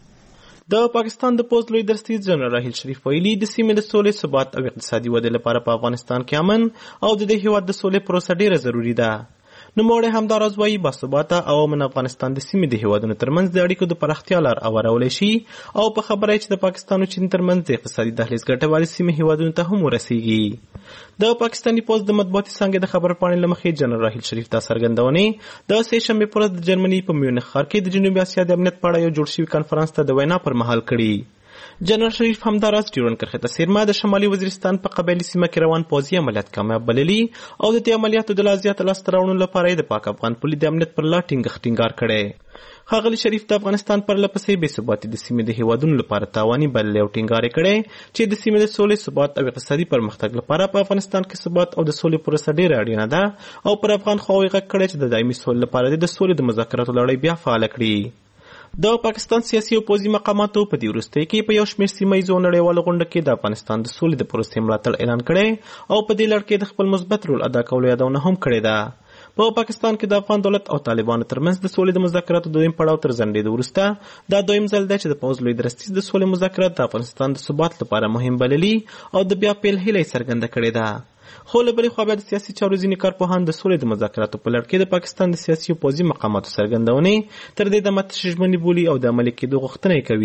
د پاکستان د پوځ لوی درستیز جنرال راحیل شریف ویلي د سیمې د سولې، ثبات او اقتصادي ودې لپاره په افغانستان کې امن او د دې هیواد د سولې پروسه ډیره ضروری ده. نوموړی همداراز وایي باثباته او امن افغانستان د سیمې د هیوادونو ترمنځ د اړیکو د پراختیا لار هوارولی شي او په خبره چې د پاکستان او چین ترمنځ د اقتصادي دهلیز ګټورې سیمې هیوادونو ته هم ورسیږي. د پاکستاني پوځ د مطبوعاتي څانګې د خبرپاڼې له مخې جنرال راحیل شریف دا څرګندونې د سه شنبې په ورځ د جرمني په میونخ ښار کې د جنوبي اسیا د امنیت په اړه یو جوړ شوي کنفرانس ته د وینا پر مهال کړي. جنرال شریف همداراز ډیورنډ کرښې ته څیرمه د شمالي وزیرستان په قبایلي سیمه کې روان پوځي عملیات کامیاب بللي او د دې عملیاتو د لا زیاته لاسته راوړنو لپاره یې د پاک افغان پولي د امنیت پر لا ټینګښت ټینګار کړی. ښاغلي شریف د افغانستان پرله پسې بې ثباتي د سیمې د هیوادونو لپاره تاواني بللی او ټینګار یې کړی چې د سیمې د سولې، ثبات او اقتصادي پرمختګ لپاره په افغانستان کې ثبات او د سولې پروسه ډېره اړینه ده او پر افغان خواوې غږ کړی چې د دایمي سولې لپاره د سولې د مذاکراتو لړۍ بیا فعاله کړي. د پاکستان سیاسي او پوځي مقاماتو په دې وروستیو کې په یو شمېر سیمه ییزو نړیوالو غونډو کې د افغانستان د سولې د پروسې ملاتړ اعلان کړی او په دې لړ کې د خپل مثبت رول ادا کولو یادونه هم کړې ده. په پاکستان کې د افغان دولت او طالبانو ترمنځ د سولې د مذاکراتو دویم پړاو تر ځنډېدو وروسته دا دویم ځل دی چې د پوځ لوی درستیز د سولې مذاکرات د افغانستان د ثبات لپاره مهم بللي او د بیا پیل هیله یې څرګنده کړې ده. خو له بلې خوا بیا د سیاسي چارو ځینې کارپوهان د سولې د مذاکراتو په لړ کې د پاکستان د سیاسي او پوځي مقاماتو څرګندونې تر دې دمه تشویشمنې بولي او د عملي کېدو غوښتنه یې کوي.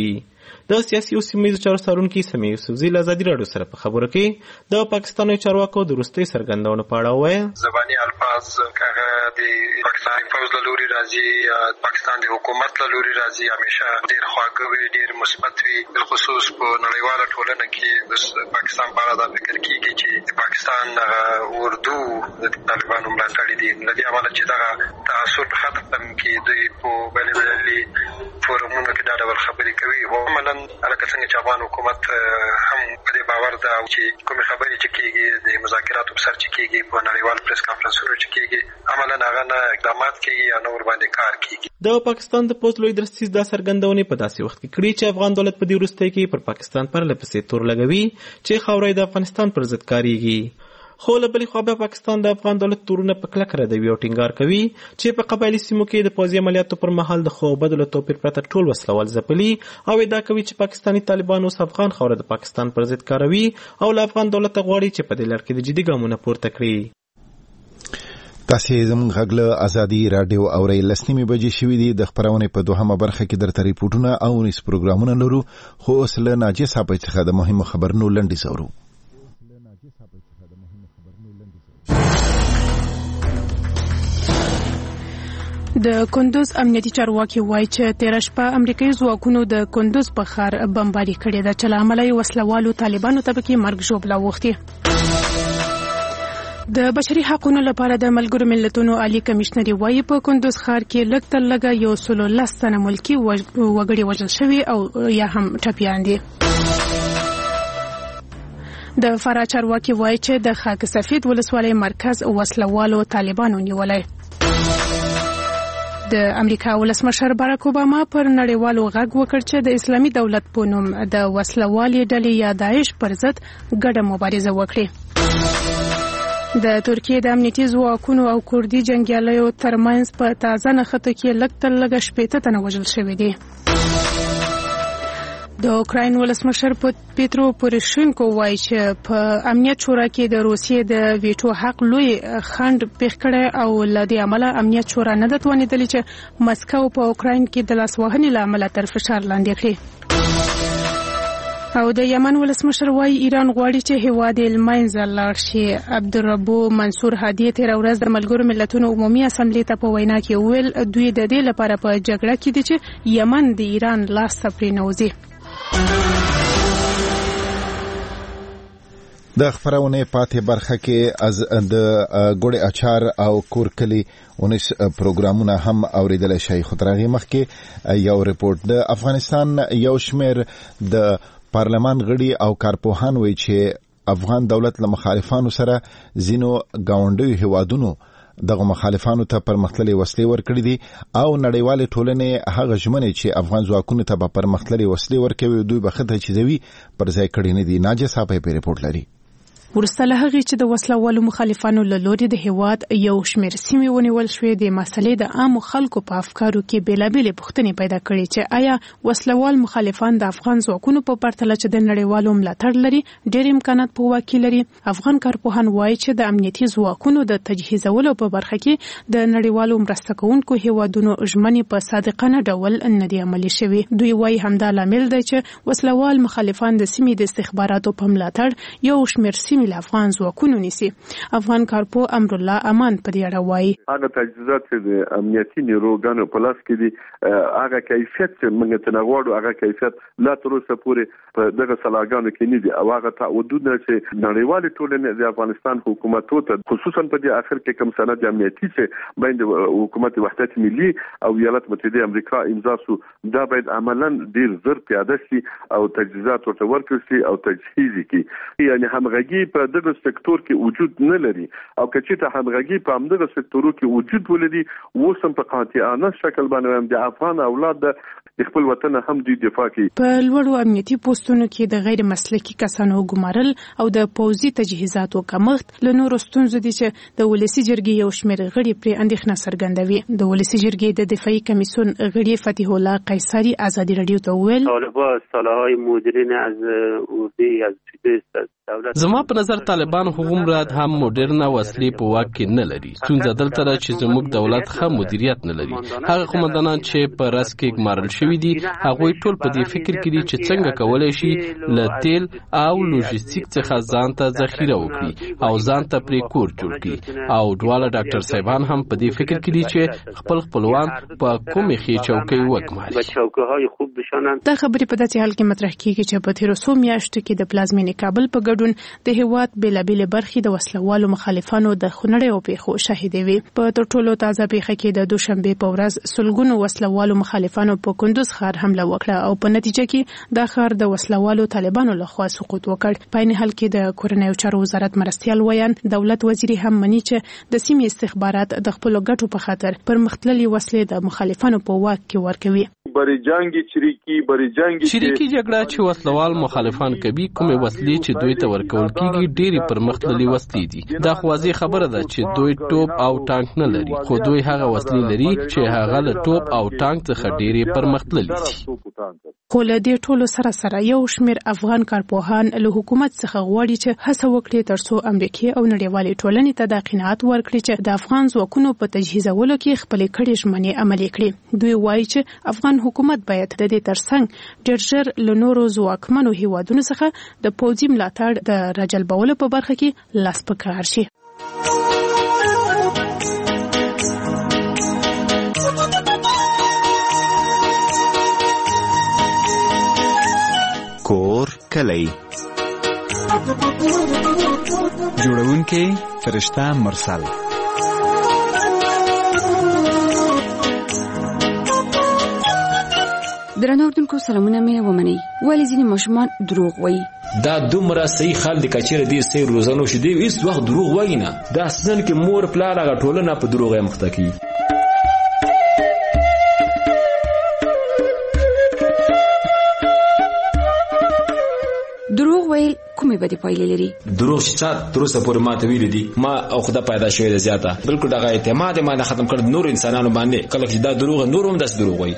د سیاسي او سیمه چارو څارونکي سمیع یوسفزي له ازادي راډیو سره په خبرو کې د پاکستاني چارواکو د وروستۍ څرګندونو په اړه وویل. زباني الفاظ هغه د پاکستان پوز له لوري راځي، پاکستان د حکومت له لوري راځي، همیشه ډېر خواږه وي، ډېر مثبت وي. بالخصوص په نړیواله ټولنه کې د پاکستان په اړه دا فکر کېږي چې د پاکستان اردو د طالبانو ملاتړي دي. له دې امله چې دغه تعصب ختم کې دوی په بین المللي فورمونو کې دا ډول خبرې کوي. عملاً لکه څنګه چې افغان حکومت هم په دې باور ده چې کومې خبرې چې کېږي د مذاکراتو په سر چې کېږي په نړیوال پریس کانفرنسونو چې کېږي عملاً هغه نه اقدامات کېږي یا نه ورباندې کار کېږي. د پاکستان د پوز لوی درستیز دا څرګندونې په داسې وخت کې کړي چې افغان دولت په دې وروستۍ کې پر پاکستان پرله پسې تور لګوي چې خاوره د افغانستان پر ضد کارېږي. خو له بلې خوا بیا پاکستان د افغان دولت تورونه په کلکه ردوي او ټینګار کوي چې په قبایلي سیمو کې د پوځي عملیاتو پر مهال د خو بدلو توپیر پرته ټول وسلوال ځپلي او ادعا کوي چې پاکستاني طالبان اوس افغان خاوره د پاکستان پر ضد کاروي او له افغان دولت غواړي چې په دې لړ کې د جدي ګامونه پورته کړي. تاسې زموږ غږ له ازادي راډیو اورئ. لس نیمې بجې شوي دي. د خپرونې په دوهمه برخه کې درته ریپورټونه او نیس پروګرامونه لرو، خو اوس له ناجیه صاحب څخه د مهمو خبرونو لنډیز اورو. د کندوز امنیتي چارواکي وایي چې تېره شپه امریکایي ځواکونو د کندوز په ښار بمباري کړې ده چې له امله یې وسلوالو طالبانو ته پکې مرګ ژوبله اوښتې. د بشري حقوقو لپاره د ملګرو ملتونو عالی کمشنري وایي په کندوز ښار کې لږ تر لږه یو سل او لس تنه ملکي وګړي وژل شوي او یا هم ټپیان دي. د فراه چارواکي وایي چې د خاک سفید ولسوالۍ مرکز وسلوالو طالبانو نیولی. د امریکا ولسمشر باراک اوباما پر نړیوالو غږ وکړ چې د اسلامي دولت په نوم د وسلوالې ډلې یا داعش پر ضد ګډه مبارزه وکړي. د ترکیې د امنیتي ځواکونو او کردي جنګیالیو ترمنځ په تازه نښتو کې لږ تر لږه شپېته تنه وژل شوي دي. د اوکراین ولسمشر پیترو پوروشینکو وایي چې په امنیت شورا کې د روسیې د ویټو حق لوی خنډ پیښ کړی او له دې امله امنیت شورا نه ده توانېدلې چې مسکو په اوکراین کې د لاسوهنې له امله تر فشار لاندې کړي. او د یمن ولسمشر وایي ایران غواړي چې هیواد یې له منځه لاړ شي. عبدالربو منصور هادي تېره ورځ د ملګرو ملتونو عمومي اسامبلې ته په وینا کې وویل دوی د دې لپاره په جګړه کې دي چې یمن د ایران لاس ته پرې نه وځي. د خپرونې پاتې برخه کې از د ګوړې اچار او کورکلي اونیس پروګرامونه هم اوریدل شي. خو تر هغې مخکې یو ریپورت. د افغانستان یو شمېر د پارلمان غړي او کارپوهان وایي چې افغان دولت له مخالفانو سره ځینو ګاونډیو هیوادونو دغه مخالفانو ته پرمختللي وسلې ورکړي دي او نړیوالې ټولنې هغه ژمنې چې افغان ځواکونو ته به پرمختللي وسلې ورکوي دوی به ښه تجهیزوي پر ځای کړي نه دي. ناجیه صاحب یې ریپورټ لري. ورسته له هغې چې د وسلوالو مخالفانو له لوري د هیواد یو شمېر سیمې ونیول شوې د مسلې د عامو خلکو په افکارو کې بېلابېلې پوښتنې پیدا کړې چې آیا وسلوال مخالفان د افغان ځواکونو په پرتله چې د نړیوالو ملاتړ لري ډېر امکانات په واک کې لري. افغان کارپوهان وایي چې د امنیتي ځواکونو د تجهیزولو په برخه کې د نړیوالو مرسته کوونکو هیوادونو ژمنې په صادقانه ډول نه دي عملي شوي. دوی وایي همدا لامل دی چې وسلوال مخالفان د سیمې د استخباراتو په ملاتړ یو شمېر سیمې له افغان ځواکونو نیسي. افغان کارپو امرالله امان په دې اړه وایي هغه تجهیزات چې د امنیتي نیروګانو په لاس کې دي هغه کیفیت چې موږ ته غواړو هغه کیفیت لا تر اوسه پورې په دغه سلاګانو کې نه دي او هغه تعهدونه چې نړیوالې ټولنې د افغانستان حکومتو ته خصوصا په دې اخر کې کوم سند امنیتي چې بین حکومت وحدت ملي او ایالات متحده امریکا امضا شو دا باید عملاً ډیر زر پیاده شي او تجهیزات ورته ورکړل شي او تجهیز کړي. یعنی همغږي په دغه سکتور کې وجود نه لري او کچې ته همغږي په همدغه سکتورو کې وجود ولري وسم په قاطعانه شکل باندې د افغان اولاد د خپل وطن هم دوی دفاع کوي. په لوړو امنیتي پوسټونو کې د غیر مسلکي کسانو ګمارل او د پوځي تجهیزاتو کمښت له نورو ستونزو دي چې د ولسي جرګې یو شمېر غړي پرې اندېښنه څرګندوي. د ولسي جرګې د دفاعي کمیسیون غړي فتح الله قیصري ازادي رادیو ته وویل طالبان صلاحای مدیرین از اردی از زما په نظر طالبان هغومره هم مدرنه وسلې په واک کې نه لري. ستونزه دلته ده چې زموږ دولت ښه مدیریت نه لري. هغه قومندانان چې په رس کې ګمارل شوي شوی دي هغه ټول په دې فکر کې دي چې څنګه کولای شي له تیل او لوجستیک څخه ځان ته ذخیره وکړي او ځان ته پرې کور جوړ کړي او دواړه ډاکټر صاحبان هم په دې فکر کې دي چې خپل خپلوان په کومې خې چوکۍ وګماري. چوکۍ خوب بشانن. دا خبرې په داسې حال کې مطرح کیږي چې په تیرو څو میاشتو کې د پلازمینې کابل په ګډون د هیواد بېلابېلې برخې د وسلوالو مخالفانو د خونړیو پیښو شاهدې وي. په تر ټولو تازه پیښه کې د دوشنبه په ورځ سلګونو وسلوالو مخالفانو په کندوز ښار حمله وکړه او په نتیجه کې دا ښار د وسلوالو طالبانو لخوا سقوط وکړ. په عین حال کې د کورنیو چارو وزارت مرستیال ویان دولت وزیر هم مني چې د سیمې استخبارات د خپل ګټو په خاطر پرمختللي وسلې د مخالفانو په واک کې ورکوي. بری جنگی چریکی بری جنگی چریکی جګړه چې وسلوال مخالفان کوي کومه وسلې چې دوی ته ورکول کیږي ډېری پرمختللي وسلې دي. دا خو واضح خبره ده چې دوی ټوپ او ټانک نه لري خو دوی هغه وسلې لري چې هغه له ټوپ او ټانک څخه ډېری پرمختللي دي. خو له دې ټولو سره سره یو شمېر افغان کارپوهان له حکومت څخه غواړي چې هڅه وکړي ترڅو امریکای او نړیوالې ټولنې ته د قناعت ورکړي چې د افغان ځواکونو په تجهیزولو کې خپلې کړې ژمنې عملي کړي. دوی وایي چې افغان حکومت باید د دې ترڅنګ ډېر ژر له نورو ځواکمنو هیوادونو څخه د پوځي ملاتړ د راجلبولو په برخه کې لاس په کار شي. کور کلی جوړونکي فرشته مرسل. درنو اردوونکو سلامونه مې ومنئ. ولې ځینې ماشومان دروغ وایي؟ دا دومره صحیح خال د کچېره دې صحیح روزنو شي دی هیڅ وخت دروغ وایي نه. دا اصلاً کې مور پلار هغه ټولنه په دروغ یې مخته کوي. دروغ ویل کومې بدې پایلې لري؟ دروغ چې چا تر اوسه پورې ماته ویلي دي ما او خدا پیدا شوې ده زیاته بالکل دغه اعتماد یې ما نه ختم کړ نور انسانانو باندې. کله چې دا دروغ نور هم داسې دروغ وایي.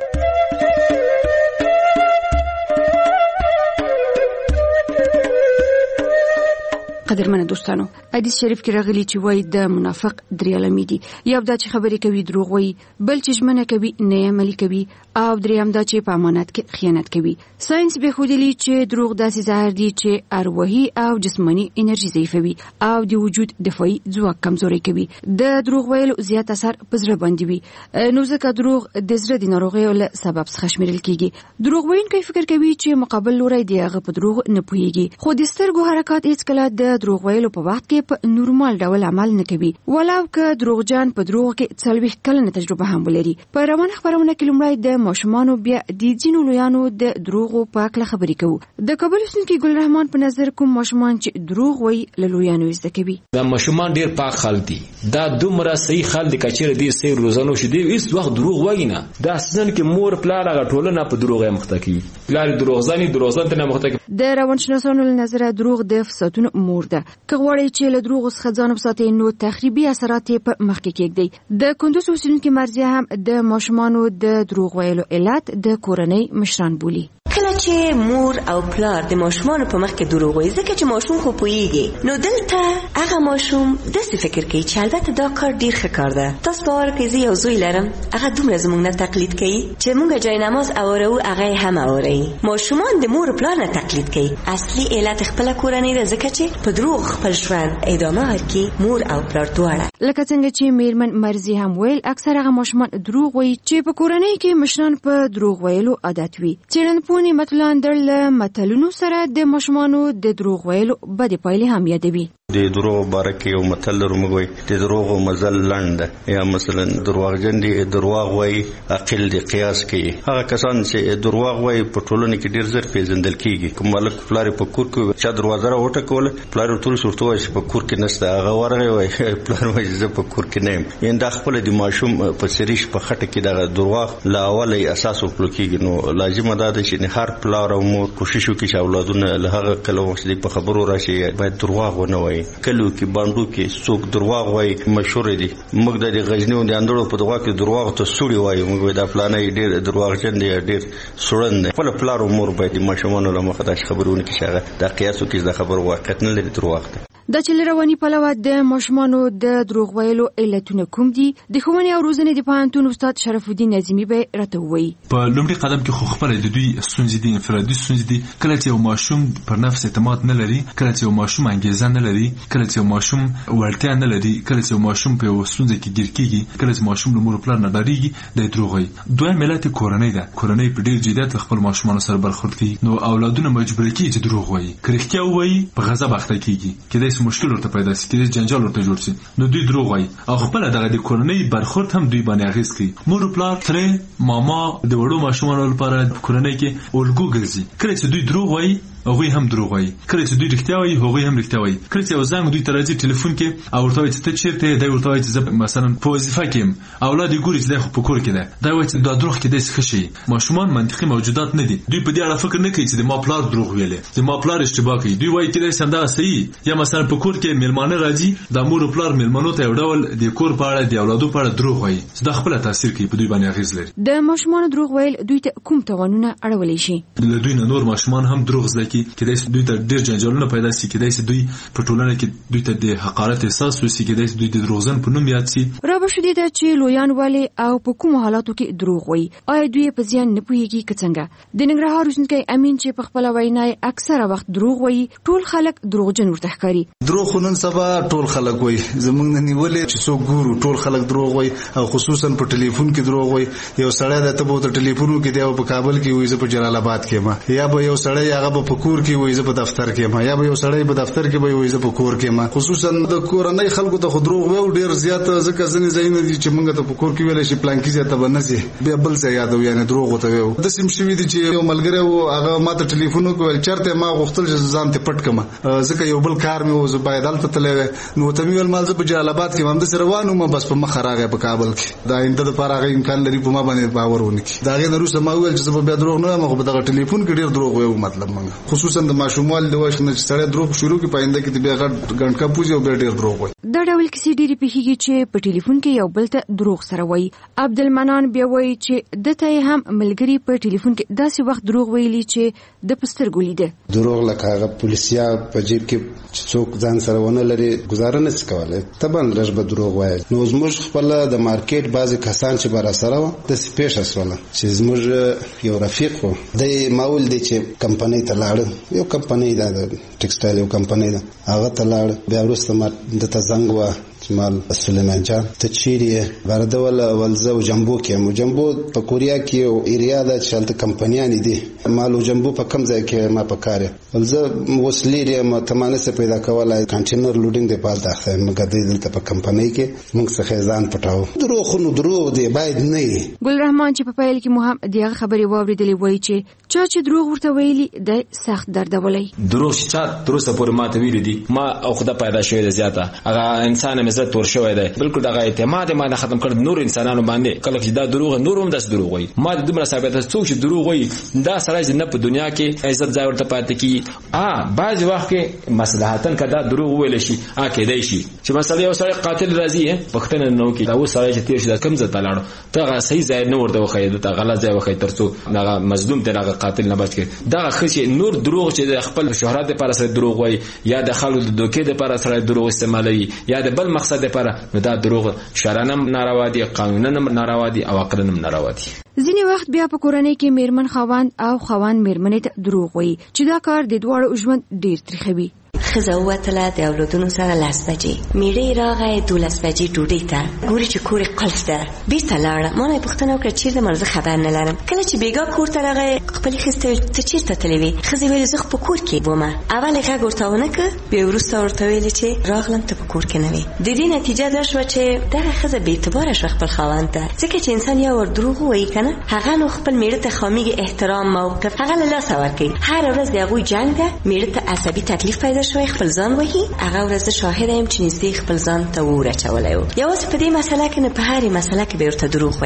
قدرمنه دوستانو، حدیث شریف کې راغلی چې وایي د منافق درې علامې دي. یو دا چې خبرې کوي دروغ وایي، بل چې ژمنه کوي نه عملي کوي، او دریم دا چې په امانت کې خیانت کوي. ساينس به ښودلي چې دروغ داسې زهر دي چې ارواحي او جسماني انرژي ضعیفوي او د وجود دفاعي ځواک کمزوري کوي. د دروغ ویلو زیات اثر په زړه باندې وي، نو ځکه دروغ د زړه د ناروغیو له سبب څخه شمیرل کیږي. دروغ ویونکی فکر کوي چې مقابل لوری دی هغه په دروغ نه پوهیږي، خو د سترګو حرکات هیڅ کله د دروغ ویلو په وخت کې په نورمال ډول عمل نه کوي، ولو که دروغجن په دروغ کې څلوېښت کلنه تجربه هم ولري. په روانه خبرونه کې لومړی د ماشومانو بیا د ځینو لویانو د دروغو په اړه خبرې کوو. د کابل اوسېدونکي ګل رحمان په نظر کوم ماشومان چې دروغ وایي له لویانو زده کوي؟ دا ماشومان ډېر پاک خلک دي. دا دومره صحیح خلک دي کچېره دې صحیح روزنو شي دی هیڅ وخت دروغ وایي نه. دا اصلاً کې مور پلار هغه ټولنه په دروغ یې مخته کوي. پلار دروغجن دروغجن ته نه مخته کوي. د روانشناسانو له نظره دروغ د فسادونو مور ده. که غواړئ چې له دروغو څخه ځان وساتئ نو تخریبي اثرات یې په مخ کې کېږدئ. د کندوز اوسېدونکي مرضیه هم د ماشومانو د دروغ ویلو علت د کورنۍ مشران بولي. کله چې مور او پلار د ماشومان په مخ کې دروغ وایي ځکه چې ماشوم خو پوهیږي، نو دلته هغه ماشوم داسې فکر کوي چې البته دا کار ډیر ښه کار ده. تاسو باور کوئ زه یو زوی لرم هغه دومره زموږ نه تقلید کوي چې موږ جای نماز اورو هغه هم اوري. ماشومان د مور پلار نه تقلید کوي. اصلي علت خپل کورنۍ ده ځکه چې په دروغ خپل ژوند ادامه ورکړي مور او پلار دواړه. لکه څنګه چې میرمن مرضی هم ویل اکثر هغه ماشومان دروغ وایي چې په کورنۍ کې مشران په دروغ ویلو عادت وي. څېړنپوهنې متلان در له متلونو سره د ماشومانو د دروغ ویلو بدې پایلې هم یادوي. د دروغ باره کې یو متل لرو موږ وایي د دروغو مزل لنډ ده، یا مثلا دروغجن دي دروغ وایي عقل دي قیاس کوي. هغه کسان چې دروغ وایي په ټولنه کې ډېر زر پیژندل کېږي. کوم مالک پلار په کور کې چا دروازه راوټکوله پلار ټول صورت وایي چې په کور کې نشته، هغه ورغی وایي پلار وایي زه په کور کې نه یم. یعنې دا خپله د ماشوم په سریش په خټه کې دغه دروغ له اوله یې اساس ورکړل کېږي. نو لازمه دا ده چې هر پلار او مور کوشش وکړي چې اولادونه له هغه کله وخت په خبرو راشي باید دروغ ونه وایي. کلو کې باندو کې څوک دروغ وایي مشهور دي. موږ د غزنی او د اندړو په دغه کې دروغ ته سوري وایو. موږ دا پلانې ډېر دروغجن دي ډېر سورن دي. خپل پلار او مور باید ماشومان له مخه د خبرونه کې شغه د قیاسو کې د خبرو واقعیت نه لري دروغ ده. د چل رواني پلوه د ماشومانو د دروغ ویلو علتونه کوم دي؟ د ښوونې او روزنې د پوهنتون استاد شرف الدین نظیمي به راته ووایي. په لومړي قدم کې خو خپله د دوی ستونزې دي، انفرادي ستونزې دي. کله چې یو ماشوم پر نفس اعتماد نه لري، کله چې یو ماشوم انګیزه نه لري، کله چې یو ماشوم وړتیا نه لري، کله چې یو ماشوم په یو ستونزه کې ګیر کېږي، کله چې ماشوم له مور پلار نه ډارېږي، د دروغ وایي. دویم علت کورنۍ ده. کورنۍ په ډېر جدیت له خپل ماشومانو سره برخورد کوي، نو اولادونه مجبور کېږي چې دروغ وایي. که رښتیا ووایي په غضب اخته کېږي، کېدای شي مشکل ورته پیدا شي، کېدای شي جنجال ورته جوړ شي، نو دوی دروغ وایي. او خپله دغه د کورنۍ برخورد هم دوی باندې اغېز کوي. مور پلار، تره، ماما د وړو ماشومانو لپاره په کورنۍ کې الګو ګرځي. کله چې دوی دروغ وایي هغوی هم دروغ وایي، کله چې دوی رښتیا وایي هغوی هم رښتیا وایي. کله چې یو زنګ دوی ته راځي ټلیفون کې او ورته وایي چې ته چېرته یې، دی ورته وایي چې زه مثلا په وظیفه کې یم، اولاد یې ګوري چې دی خو په کور کې دی، دی وایي چې دا دروغ کېدای شي ښه شي. ماشومان منطقي موجودات نه دي، دوی په دې اړه فکر نه کوي چې د ما پلار دروغ ویلی، د ما پلار اشتباه کوي. دوی وایي کېدای شي همدغه صحیح. یا مثلا په کور کې میلمانه راځي، د مور او پلار میلمنو ته یو ډول د کور په اړه د اولادو په اړه دروغ وایي چې دا خپله تاثیر کوي، په دوی باندې اغېز لري. د ماشومانو دروغ ویل دوی ته کوم تاوانونه اړولی شي؟ له دوی نه نور ماشومان هم دروغ زده کړي، کېدای شي دوی ته ډېر جنجالونه پیدا شي، کېدای شي دوی په ټولنه کې دوی ته د حقارت احساس وشي، کېدای شي دوی د دروغجن په نوم یاد شي. رابه شدې ده چې لویان ولې او په کومو حالاتو کې دروغ وایي؟ آیا دوی په زیان نه پوهېږي که څنګه؟ د ننګرهار اوسېدونکی امین چې په خپله وینا یې اکثره وخت دروغ وایي، ټول خلک دروغجن ورته ښکاري. دروغ خو نن سبا ټول خلک وایي، زموږ نه نیولې چې څوک ګورو ټول خلک دروغ وایي، او خصوصا په ټلیفون کې دروغ وایي. یو سړی د ته به ورته ټلیفون وکړي، دی په کابل کې وایي زه په جلال آباد کې یم، یا به یو سړی هغه به په کور کې وایي زه په دفتر کې یم، یا به یو سړی په دفتر کې به وایي زه په کور کې یم. خصوصا د کورنۍ خلکو ته خو دروغ وایو ډېر زیات، ځکه ځینې ځایونه دي چې موږ ته په کور کې ویلی شي پلانکي ځای ته به نه ځې، بیا بل ځای یادوو، یعنې دروغ ورته وایو. داسې هم شوي دي چې یو ملګری و، هغه ما ته ټلیفون وکړ، ویل چېرته ما غوښتل چې ځان ته پټ کړم، ځکه یو بل کار مې و، زه باید هلته تللی وی. نو ورته مې ویل ما زه په جلال آباد کې یم، همداسې روان وم، بس په مخه راغی په کابل کې. د آینده دپاره هغه امکان لري په ما باندې باور ونه کړي. د هغې نه وروسته ما وویل چې زه به بیا دروغ نه وایم، خو په دغه ټلیفون کې ډېر دروغ وایو. مطلب موږ خصوصا د ماشوموالي د وخت نه چې سړی دروغ شروع کړي، په آینده کې بیا غټ ګنډکا پوځي او بیا ډېر دروغ وایي. دا ډول کیسې ډېرې پېښېږي چې په ټلیفون کې یو بل ته دروغ سره وایي. عبدالمنان بیا وایي چې دته یې هم ملګري په ټلیفون کې داسې وخت دروغ ویلي چې د په سترګو لیده. دروغ لکه هغه پولیسیا په جیب کې چې څوک ځان سره ونه لري ګزاره نه شي کولی، طبعا لږ به دروغ وایي. نو زموږ خپله د مارکیټ بعضې کسان چې به راسره وه داسې پېښه شوله چې زموږ یو رفیق و، دی ما ویل دی چې کمپنۍ ته لاړه، یو کمپنۍ ده د ټکسټایل یو کمپنۍ ده، هغه ته لاړه. بیا وروسته ما دته زنګ وه چې مال سلیمان جان ته چیرې یې؟ بارده وله ول زه و جمبو کې یم. جمبو په کوریا کې یو ایریا ده چې هلته کمپنیانې دي، مال و جمبو په کم ځای کې ما په کار یم. ول زه اوس لیر یم، ته ما نسې پیدا کولی، کانټینر لوډینګ دی په هلته اخته یم، مګر دی دلته په کمپنۍ کې موږ څخه یې ځان پټاو. دروغ خو نو دروغ دی، باید نه وي. ګل رحمان چې په پیل کې مو هم د هغه خبرې واورېدلې وایي چې چا چې دروغ ورته ویلي دی سخت دردولی. دروغ چې چا تر اوسه پورې ما ته ویلي دي، ما او خدا پیدا شوی دی زیاته، هغه انسان مې زه تور شوی دی، بالکل دغه اعتماد ما نه ختم کړ نور انسانانو باندې. کله چې دا دروغ نور هم داس دروغ وایي، ما د دومره ثابت څوک چې دروغ وایي دا سړی نه په دنیا کې عزت ځای ورته پاتې کیږي. ا بعض وخت کې مصلحتن کدا دروغ ویل شي، ا کېدای شي چې مثلا یو سړی قاتل راځي پښتنه نو کې دا و سړی چې تیر شي کم ځای ته لاړو، ته صحیح ځای نه ورته وخی، ته غلط ځای وخی ترڅو هغه مظلوم ته هغه قاتل نه بچ کړي. دا خشي نور دروغ چې خپل شهرت لپاره سره دروغ وایي، یا د خلکو د دوکې لپاره سره دروغ استعمالوي، یا د بل مقصد لپاره، نو دا دروغ شرعاً ناروا دي، قانونا ناروا دي او عقلاً ناروا دي. ځینې وخت بیا په کورنۍ کې میرمن خاوند او خاوند میرمنې ته دروغ وایي چې دا کار د دواړو ژوند ډېر تریخوي. ښځه ووتله د اولادونو سره لس بجې، میړه یې راغی دولس بجې ډوډۍ ته، ګوري چې کور یې قلف ده، بېرته لاړه. ما نه یې پوښتنه وکړه چېرته م؟ زه خبر نه لرم. کله چې بېګا کور ته راغی خپلې ښځې ته ویل ته چېرته تللی وې؟ ښځې ویلې زه خو په کور کې ومه. اول یې غږ ورته ونه کړ، بیا وروسته ورته ویلې چې راغلم ته په کور کې نه وې. د دې نتیجه دا شوه چې دغه ښځه بې اعتباره شوه خپل خاوند ته، ځکه چې انسان یا ور دروغ ووایي که نه، هغه نو خپل میړه ته خامېږي احترام موقف هغه له لاسه ورکوي. هره ورځ د هغوی جنګ ده، میړه ته عصبي تکلیف پیدا شوی، خپل ځان وهي. هغه ورځ زه شاهده یم چې نږدې خپل ځان ته اور اچولی و. یوازې په دې مسله کې نه، په هرې مسله کې به ورته دروغ ویلې.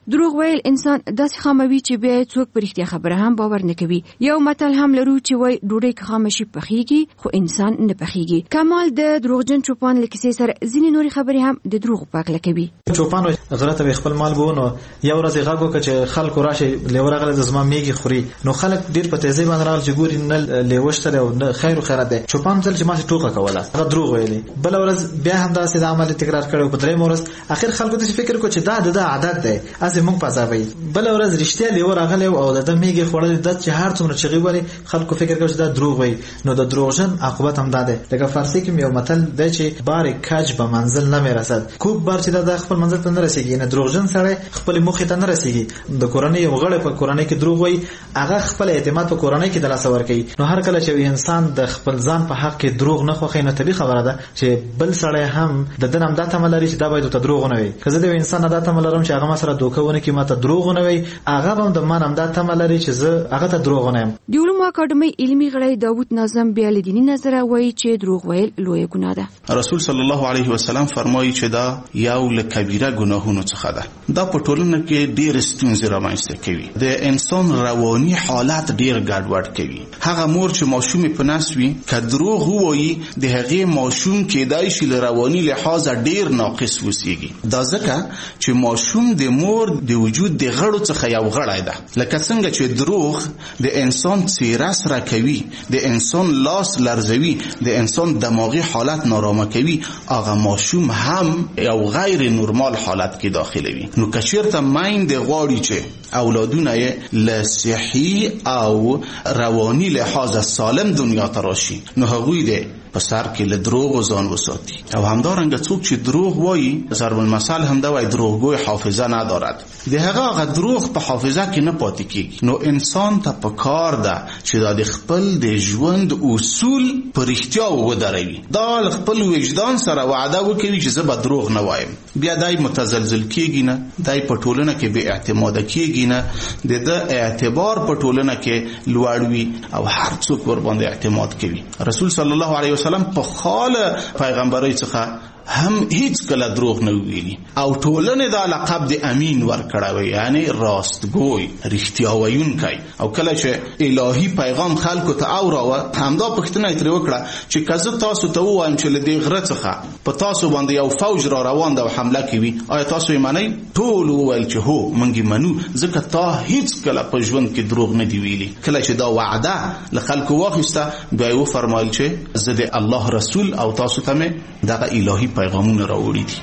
دروغ ویل انسان داسې خاموي چې بیا څوک پر اړتیا خبره هم باور نه کوي. یو متل هم لرو چې وای ډوډۍ که خامه شي پخېږي خو انسان نه پخېږي. کمال د دروغجن چوپان له کیسې سره ځینې نورې خبرې هم د دروغ پاکله کوي. چوپان غره ته خپل مال بونو یو ورځ غږ وکړ چې خلکو راشي لیوره غله د زما میږي خوري، نو خلک ډیر په تیزی باندې راغلل چې ګوري نه لیوشتره او نه خیر او خیرات ده. چوپان ځل چې ما ټوکه کوله هغه دروغ ویلي. بل ورځ بیا هم داسې د عمل تکرار کړو. په درېم ورځ اخر خلکو ته فکر کو چې دا د عادت ده اسې موږ پځاوي. بل ورځ رښتیا لیوره غله او د میږي خوړل د چې هر څومره چغي وره خلکو فکر کوي چې دا دروغ وي. نو د دروغجن عاقبت هم ده. لکه فارسی کې یو متل دی چې بار کج به منزل نه میرسد. کوب بار چې د خپل منزل ته نه رسیږي. نه دروغجن سره خپل مخ ته نه رسیږي. د کورنۍ یو غړی په کورنۍ کې دروغ وي هغه خپل اعتماد په کورنۍ کې د لاس ور کوي. نو هر کله چې انسان د خپل ځان په حق کې دروغ نه خوښي نو طبيعي خبره ده چې بل سړی هم د دنم د تملري چې دا باید ته دروغ نه وي. کله د انسان د تملرم چې هغه سره دوکه ونه کې ماته دروغ نه وي هغه هم د منم د تملري چې زه هغه ته دروغ نه یم. د علومو اکاډمي علمي غړی داوود ناظم بیا له دیني نظره وایي چې دروغ ویل لویه ګناه ده. رسول صلی الله علیه وسلم فرمایي چې دا یو له کبیره ګناهونو څخه ده. دا په ټولنه کې ډېر ستونزې رامنځته کوي. د انسان رواني حالت ډېر ګډوډ کوي. هغه مور چې ماشوم په نس وي که دروغ وایي د هغې ماشوم کېدای شي له رواني لحاظه ډېر ناقص وسیږي. دا ځکه چې ماشوم د مور د وجود د غړو څخه یو غړی ده. لکه څنګه چې دروغ د انسان څیره سره کوي، د انسان لاس لرزوي، د انسان دماغي حالت نارامه کوي، هغه ماشوم هم یو غیر نورمال حالت کې داخلوي. نو که چېرته میندې غواړي چې اولادونه یې له صحي او رواني لحاظه سالم دنیا ته راشي نو هغوی دې په سر کې له دروغ ځان وساتي. او همدارنګه څوک چې دروغ وایي ضرب المثل هم دا وایي دروغگوی حافظه ندارد. د هغه هغه دروغ په حافظه کې نه پاتې کېږي. نو انسان ته په کار ده چې دا د خپل د ژوند اصول په رښتیا ودروي. دا خپل وجدان سره وعده وکړي چې زه به دروغ نه وایم. بیا دای متزلزل کېږي نه، دای په ټولنه کې بې اعتماده کېږي نه، د د اعتبار په ټولنه کې لوړ وي او هر څوک ور باندې اعتماد کوي. رسول صلی الله علیه وسلم په خاله پیغمبري څخه هم هیڅ کله دروغ نه ویلي او ټولنه دا لقب د امین ورکړی، یعنی راستګوی، رښتیا ویونکی. او کله چې الهي پیغام خلکو ته اوراوه همدا پوښتنه یې ترې وکړه چې که زه تاسو ته ووایم چې له دې غره څخه په تاسو باندې یو فوج را روان ده او حمله کوي آیا تاسو یې منئ؟ ټول وویل چې هو موږ یې منو ځکه تا هیڅ کله په ژوند کې دروغ نه دی ویلي. کله چې دا وعده له خلکو واخیسته بیا یې وفرمایل چې زه د الله رسول او تاسو ته مې دغه الهي پیغامونه راوړي دي.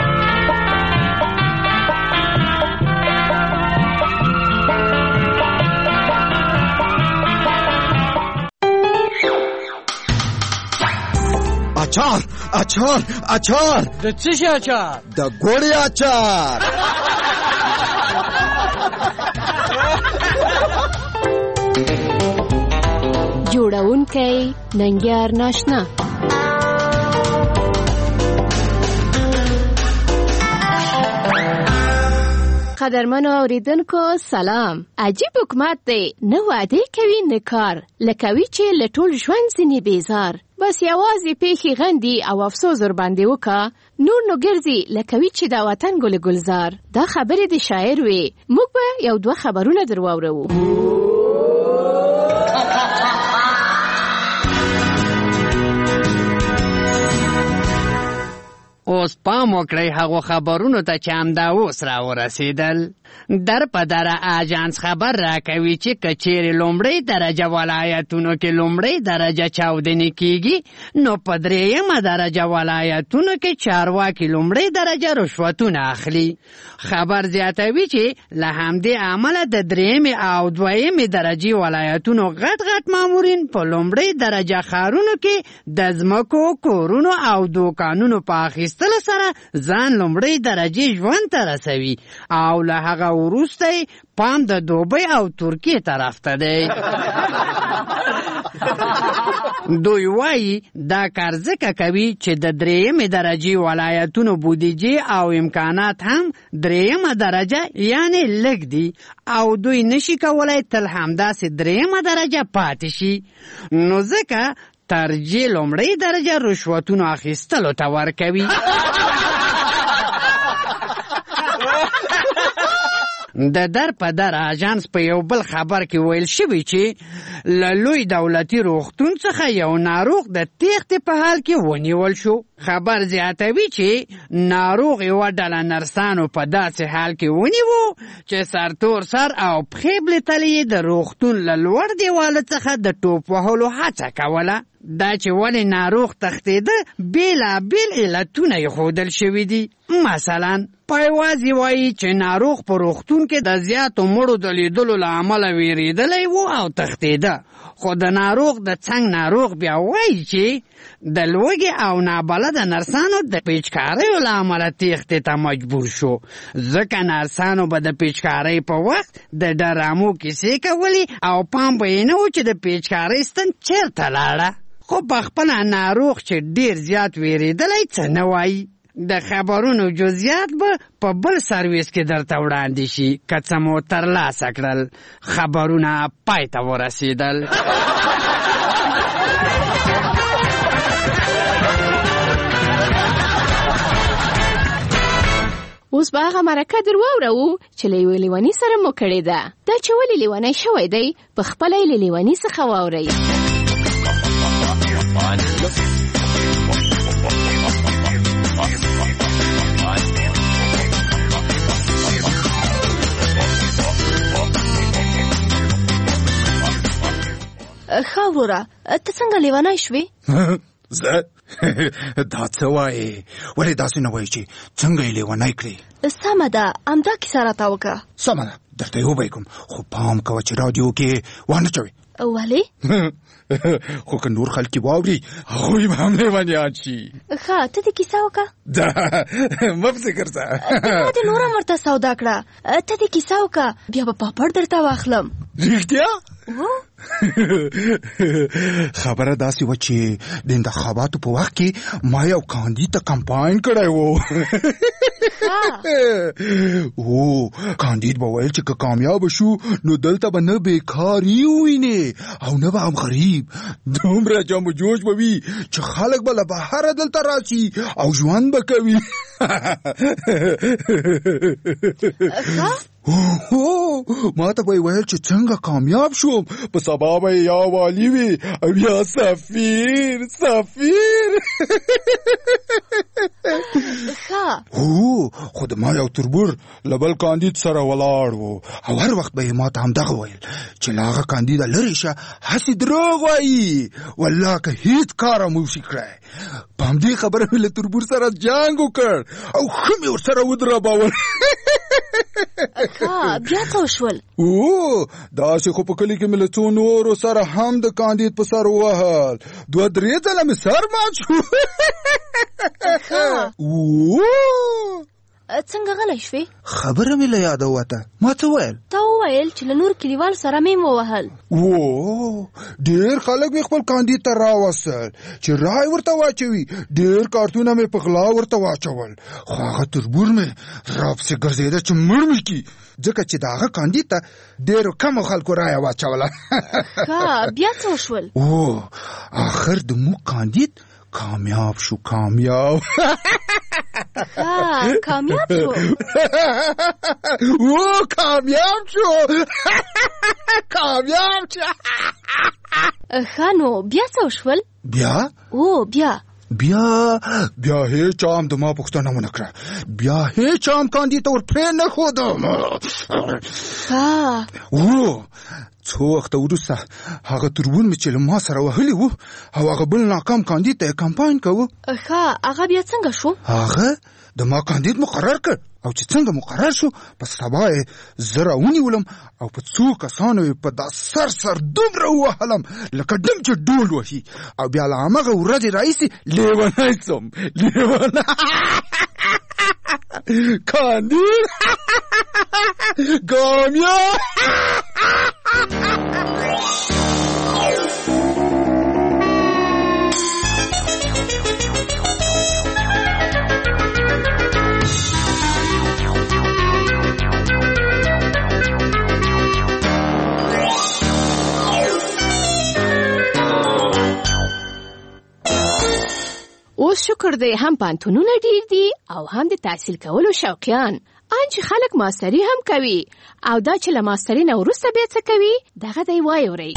اچار اچار اچار د څه شي اچار؟ د ګوړې اچار. جوړونکی ننګیار ناشنا. قدرمنو اوریدونکو سلام. عجیب حکومت دی، نه وعده کوي نه کار، لکوي چې له ټول ژوند ځینې بیزار. بس یوازې پیښې غندي او افسوس ور باندې وکا، نور نو ګرځي لکوي چې دا وطن ګل ګلزار. دا خبرې د شاعر وي. موږ به یو دوه خبرونه در واورو. اوس پام وکړئ هغو خبرونو ته چې همدا اوس را ورسېدل. در په دره اجانس خبر راکوي چې که چیرې لومړۍ درجه ولایتونو کې لومړۍ درجه چاودنې کېږي نو په درېیمه درجه ولایتونو کې چارواکي لومړۍ درجه رشوتونه اخلي. خبر زیاتوي چې له همدې امله د درېیمې او دویمې درجې ولایتونو غټ غټ مامورین په لومړۍ درجه ښارونو کې د ځمکو، کورونو او دوکانونو په اخیستلو سره ځان لومړۍ درجې ژوند ته رسوي او له هغه وروسته پام د دوبۍ او ترکیې طرف ته دی. دوی وایي دا کار ځکه کوي چې د درېیمې درجې ولایتونو بودیجې او امکانات هم درېیمه درجه یعنی لږ دي او دوی نشي کولی تل همداسې درېیمه درجه پاتې شي. نو ځکه ترجیح لومړۍ درجه رشوتونو اخیستلو ته ورکوي. د در په در اژانس په یو بل خبر کې ویل شوی چې له لوی دولتي روغتون څخه یو ناروغ د تېښتې په حال کې ونیول شو. خبر زیاتوي چې ناروغ یوه ډله نرسانو په داسې حال کې ونیوو چې سرتور سر او پښې بلېتلې د روغتون له لوړ دیواله څخه د ټوپ وهلو هڅه کوله. دا چې ولې ناروغ تښتېده بېلابېل علتونه یې ښودل شوي دي. مثلا پایوازي وایي چې ناروغ په روغتون کې د زیاتو مړو د لیدلو له امله ویرېدلی و او تښتېده. خو د ناروغ د څنګ ناروغ بیا وایي چې د لوږې او نابلده نرسانو د پیچکاریو له امله تېښتې ته مجبور شو، ځکه نرسانو به د پیچکارۍ په وخت د ډرامو کیسې کولې او پام به یې نه و چې د پیچکارۍ ستن چېرته لاړه. خو په خپله ناروغ چې ډېر زیات ویرېدلی څه نه وایي. د خبرونو جزئیات به په بل سرویس کې درته وړاندې شي که څه مو ترلاسه کړل. خبرونه پای ته ورسېدل. اوس به هغه مرکه در واورو چې له یوې لیوني سره مو کړې ده. دا چې ولې لیونی شوی دی په خپله یې له لیوني څخه واورئ. ښه وروره، ته څنګه لیونی شوې؟ زه دا څه وایې؟ ولې داسې نه وایې چې څنګه یې لیونی کړې؟ سمه ده، همدا کیسه راته وکړه. سمه ده، درته یې وبیږم، خو پام کوه چې راډیو کې وانه چوې. ولې؟ خو که نور خلک واوري هغوی به هم لیونیان شي. ښه، ته دې کیسه وکړه. دا مه فکر ځه، ما دې نوره ورته سودا کړه. ته دې کیسه وکړه، بیا به پاپړ درته واخلم. رښتیا؟ خبره داسې وه چې د انتخاباتو په وخت کې ما یو کاندید ته کمپاین کړی و. او کاندید به ویل چې که کامیاب شو نو دلته به نه بیکاري ووینې او نه به هم غریب. دومره جام و جوش به وي چې خلک به له بهره دلته راشي او ژوند به کوي. ما ته به یې ویل چې څنګه کامیاب شوم، په سبا به یا والی وي او یا سفیر. سفیر هو خو د ما یو تربور له بل کاندید سره ولاړ و او هر وخت به یې ما ته همدغه ویل چې له هغه کاندیده لرې شه، هسې دروغ وایي، والله که هېڅ کار هم وشي کړی. په همدې خبره مې له تربور سره جنګ وکړ او ښه مې ورسره ودربول. بیا څه وشول؟ او داسې خو په کلي کې مې له څو نورو سره هم د کاندید په سر ووهل، دوه درې ځله مې سر مات شو. څنګه غلی شوې؟ خبره مې له یاده وته. ما څه ویل؟ تا وویل چې له نور کلیوال سره مې ووهل. او ډېر خلک مې خپل کاندید ته راوستل چې رای ورته واچوي. ډېر کارتونه مې په غلا ورته واچول، خو هغه تربور مې راپسې ګرځېده چې مړ مې کړي، ځکه چې د هغه کاندید ته ډېرو کمو خلکو رایه واچوله. ښه، بیا څه وشول؟ او آخر د موږ کاندید کامیاب شو. کامیاب ها کامیاب شو. او کامیاب شو. کامیاب شو. ښه، نو بیا څه وشول؟ بیا؟ او بیا بیا بیا هیچ هم د ما پوښتنه ونه کړه. بیا هیچ هم کاندید ته ور پرې نه ښودم. ښه. او څو وخته وروسته هغه تربور مې چې له ما سره وهلی و او هغه بل ناکام کاندید ته یې کمپاین کوه. ښه، هغه بیا څنګه شو؟ هغه د ما کاندید مقرر کړ او چې څنګه مقرر شو په سبا یې زه راونیولم او په څو کسانو یې په دا سر سر دومره ووهلم لکه ډم چې ډول وهي او بیا له همغه ورځې راهیسې لیونی سم. لیونی کاندید کامیاب. اوس شکر دی هم پانتونونه ډیر دي او هم د تحصیل کولو شوقیان ان چې خلک ماستري هم کوي او دا چې له ماستري نه وروسته بیا څه کوي دغه دی وایورئ.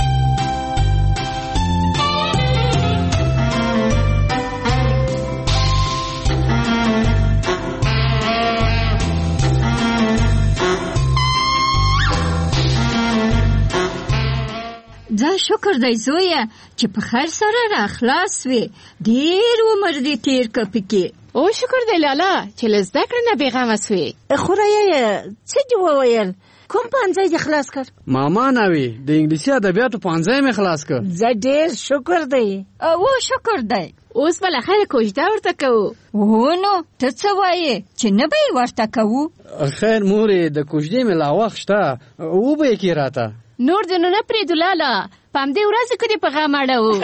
دا شکر دی زویه چې په خیر سره را خلاص وې. ډېر عمر دې تیر که پکې. او شکر دی لالا چې له زده کړې نه بېغمه سوې. خورایه څه دې وویل؟ کوم پانځای دې خلاص کړ؟ ماما ناوي د انګلیسي ادبیاتو پانځای مې خلاص کړ. زه ډېر شکر دی. او شکر دی. اوس به له خیره کوژده ورته کوو. هو نو ته څه وایې چې نه به یې ورته کوو؟ خیر مورې د کوژدې مې لا وخت شته، وبه یې کې راته. نور دې نو نه پرېږدو لالا، په همدې ورځو کې دې په غم اړوو.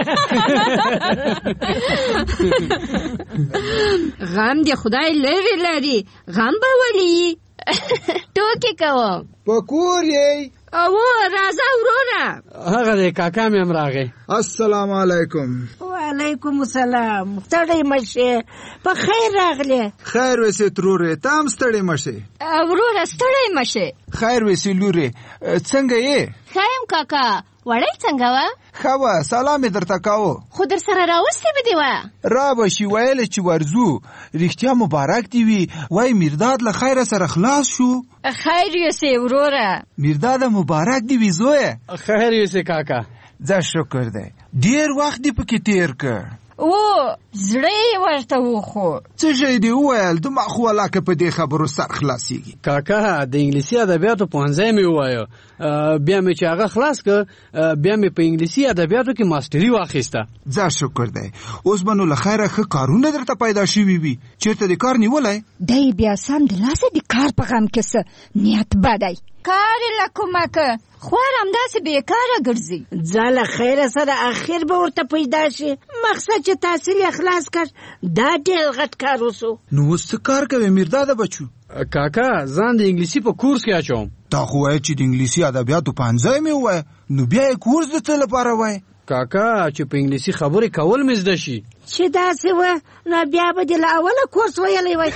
غم دې خدای لرې لري، غم به ولي. ټوکې کوم. په کور یې؟ او راځه وروره. هغه دی کاکا مې هم راغی. السلام علیکم. وعلیکم السلام. ستړی مشه، په خیر راغلی. خیر وسې ترورې، ته هم ستړی مشه. وروره ستړی مشه. خیر وسې لورې، څنګه یې؟ ښه یم کاکا. وړی څنګه وه؟ ښه وه، سلام یې درته کاوه. خو در سره راوستې به دې وه؟ را به شي ویله چې ورځو. رښتیا مبارک دې وي. وای میرداد له خیره سره خلاص شو. خیر یوسې وروره. میرداد مبارک دې وي زویه. خیر یوسې کاکا. ځه شکر دی. ډېر وخت دې پکې تیر کړ. او زړه یې ورته وخوړ. څه شی دې وویل؟ دماغ خو ولاکه په دې خبرو سر خلاصېږي. کاکا د انګلیسي ادبیاتو پوهنځی مې ووایه، بیا مې چې هغه خلاص کړ بیا مې په انګلیسي ادبیاتو کې ماسټري واخیسته. ځه شکر دی. اوس به نو له خیره ښه کارونه درته پیدا شوي وي. چېرته دې کار نیولی؟ دی بیا سم د لاسه د کار په غم کې څه نیت بدی. کار یې له کومه که خوار همداسې بېکاره ګرځي. ځه له خیره سره اخر به ورته پیدا شي. مقصد چې تحصیل یې خلاص کړ دا ډېر غټ کار وسو. نو اوس څه کار کوې میرداده بچو؟ کاکا ځان د انګلیسي په کورس کې اچوم. تا خو وایې چې د انګلیسي ادبیاتو پوهنځی مې ووایه، نو بیا یې کورس د څه لپاره وایې؟ کاکا چې په انګلیسي خبرې کول مې زده شي. چې داسې وه نو بیا به دې له اوله کورس ویلی وای.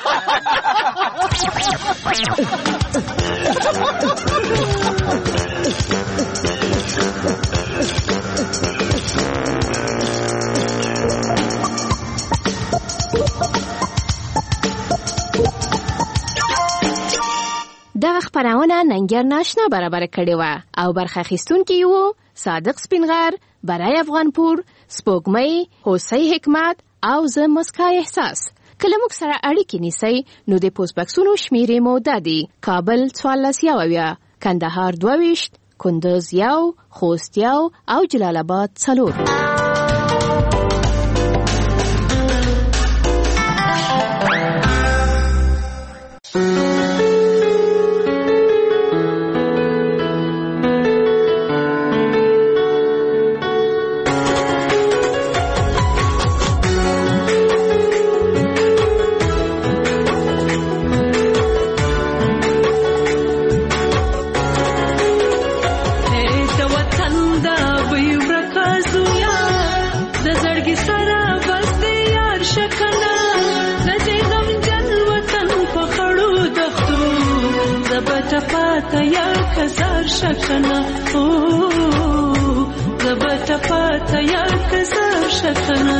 دغه خپرونه ننګر ناشنا برابر کړې وه او برخه اخیستونکي وو صادق سپینغر، برای افغانپور، سپوږمۍ، هوسۍ حکمت او زه مسکا احساس. که له موږ سره اړیکې نیسئ نو د پوسټ بکسونو شمیرې مو دا دي: کابل څوارلس یو اویا، کندهار دوه ویشت، کندوز یو، خوست یو او جلال آباد څلور. شکنه او زبط پاتا یا کزار شکنه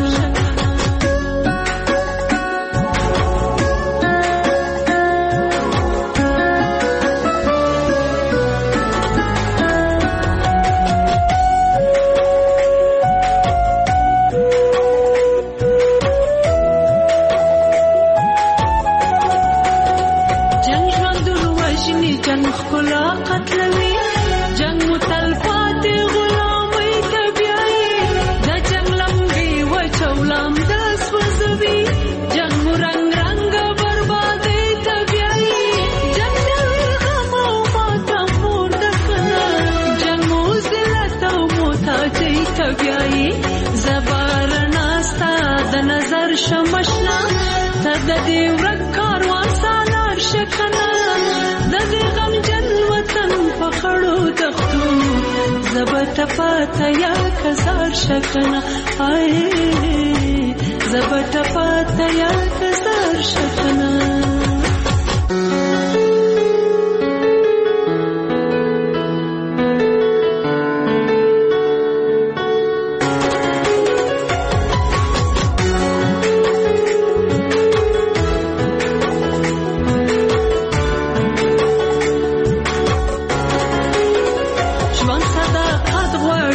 شمشنا تد دې ورک کاروان سالار شکنه د دې غم جن وطن په خړو دښتو زبط پاتا یا کزار شکنه آی زبط پاتا یا کزار شکنه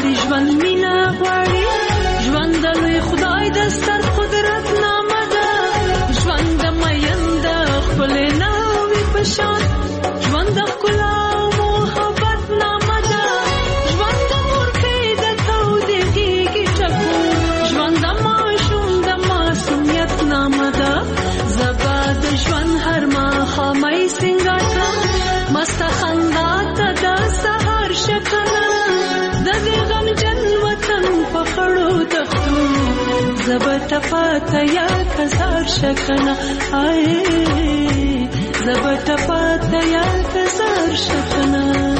غواړي ژوند مینه غواړي ژوند د لوی خدای د ستر قدرت نامه ده ژوند د مین د ښکلې ناوې په شان ژوند د ښکلا او محبت نامه ده ژوند د مورکۍ د تودې غېږې ټکور ژوند د ماشوم د معصومیت نامه ده زه به د ژوند هر ماښامۍ سینګار کړم مسته خندا ته د سهار شکنه د دې غمجن وطن په خړو دښتو زه به ته پاته یاد هزار شکنه آی زه به ته پاته یاد هزار شکنه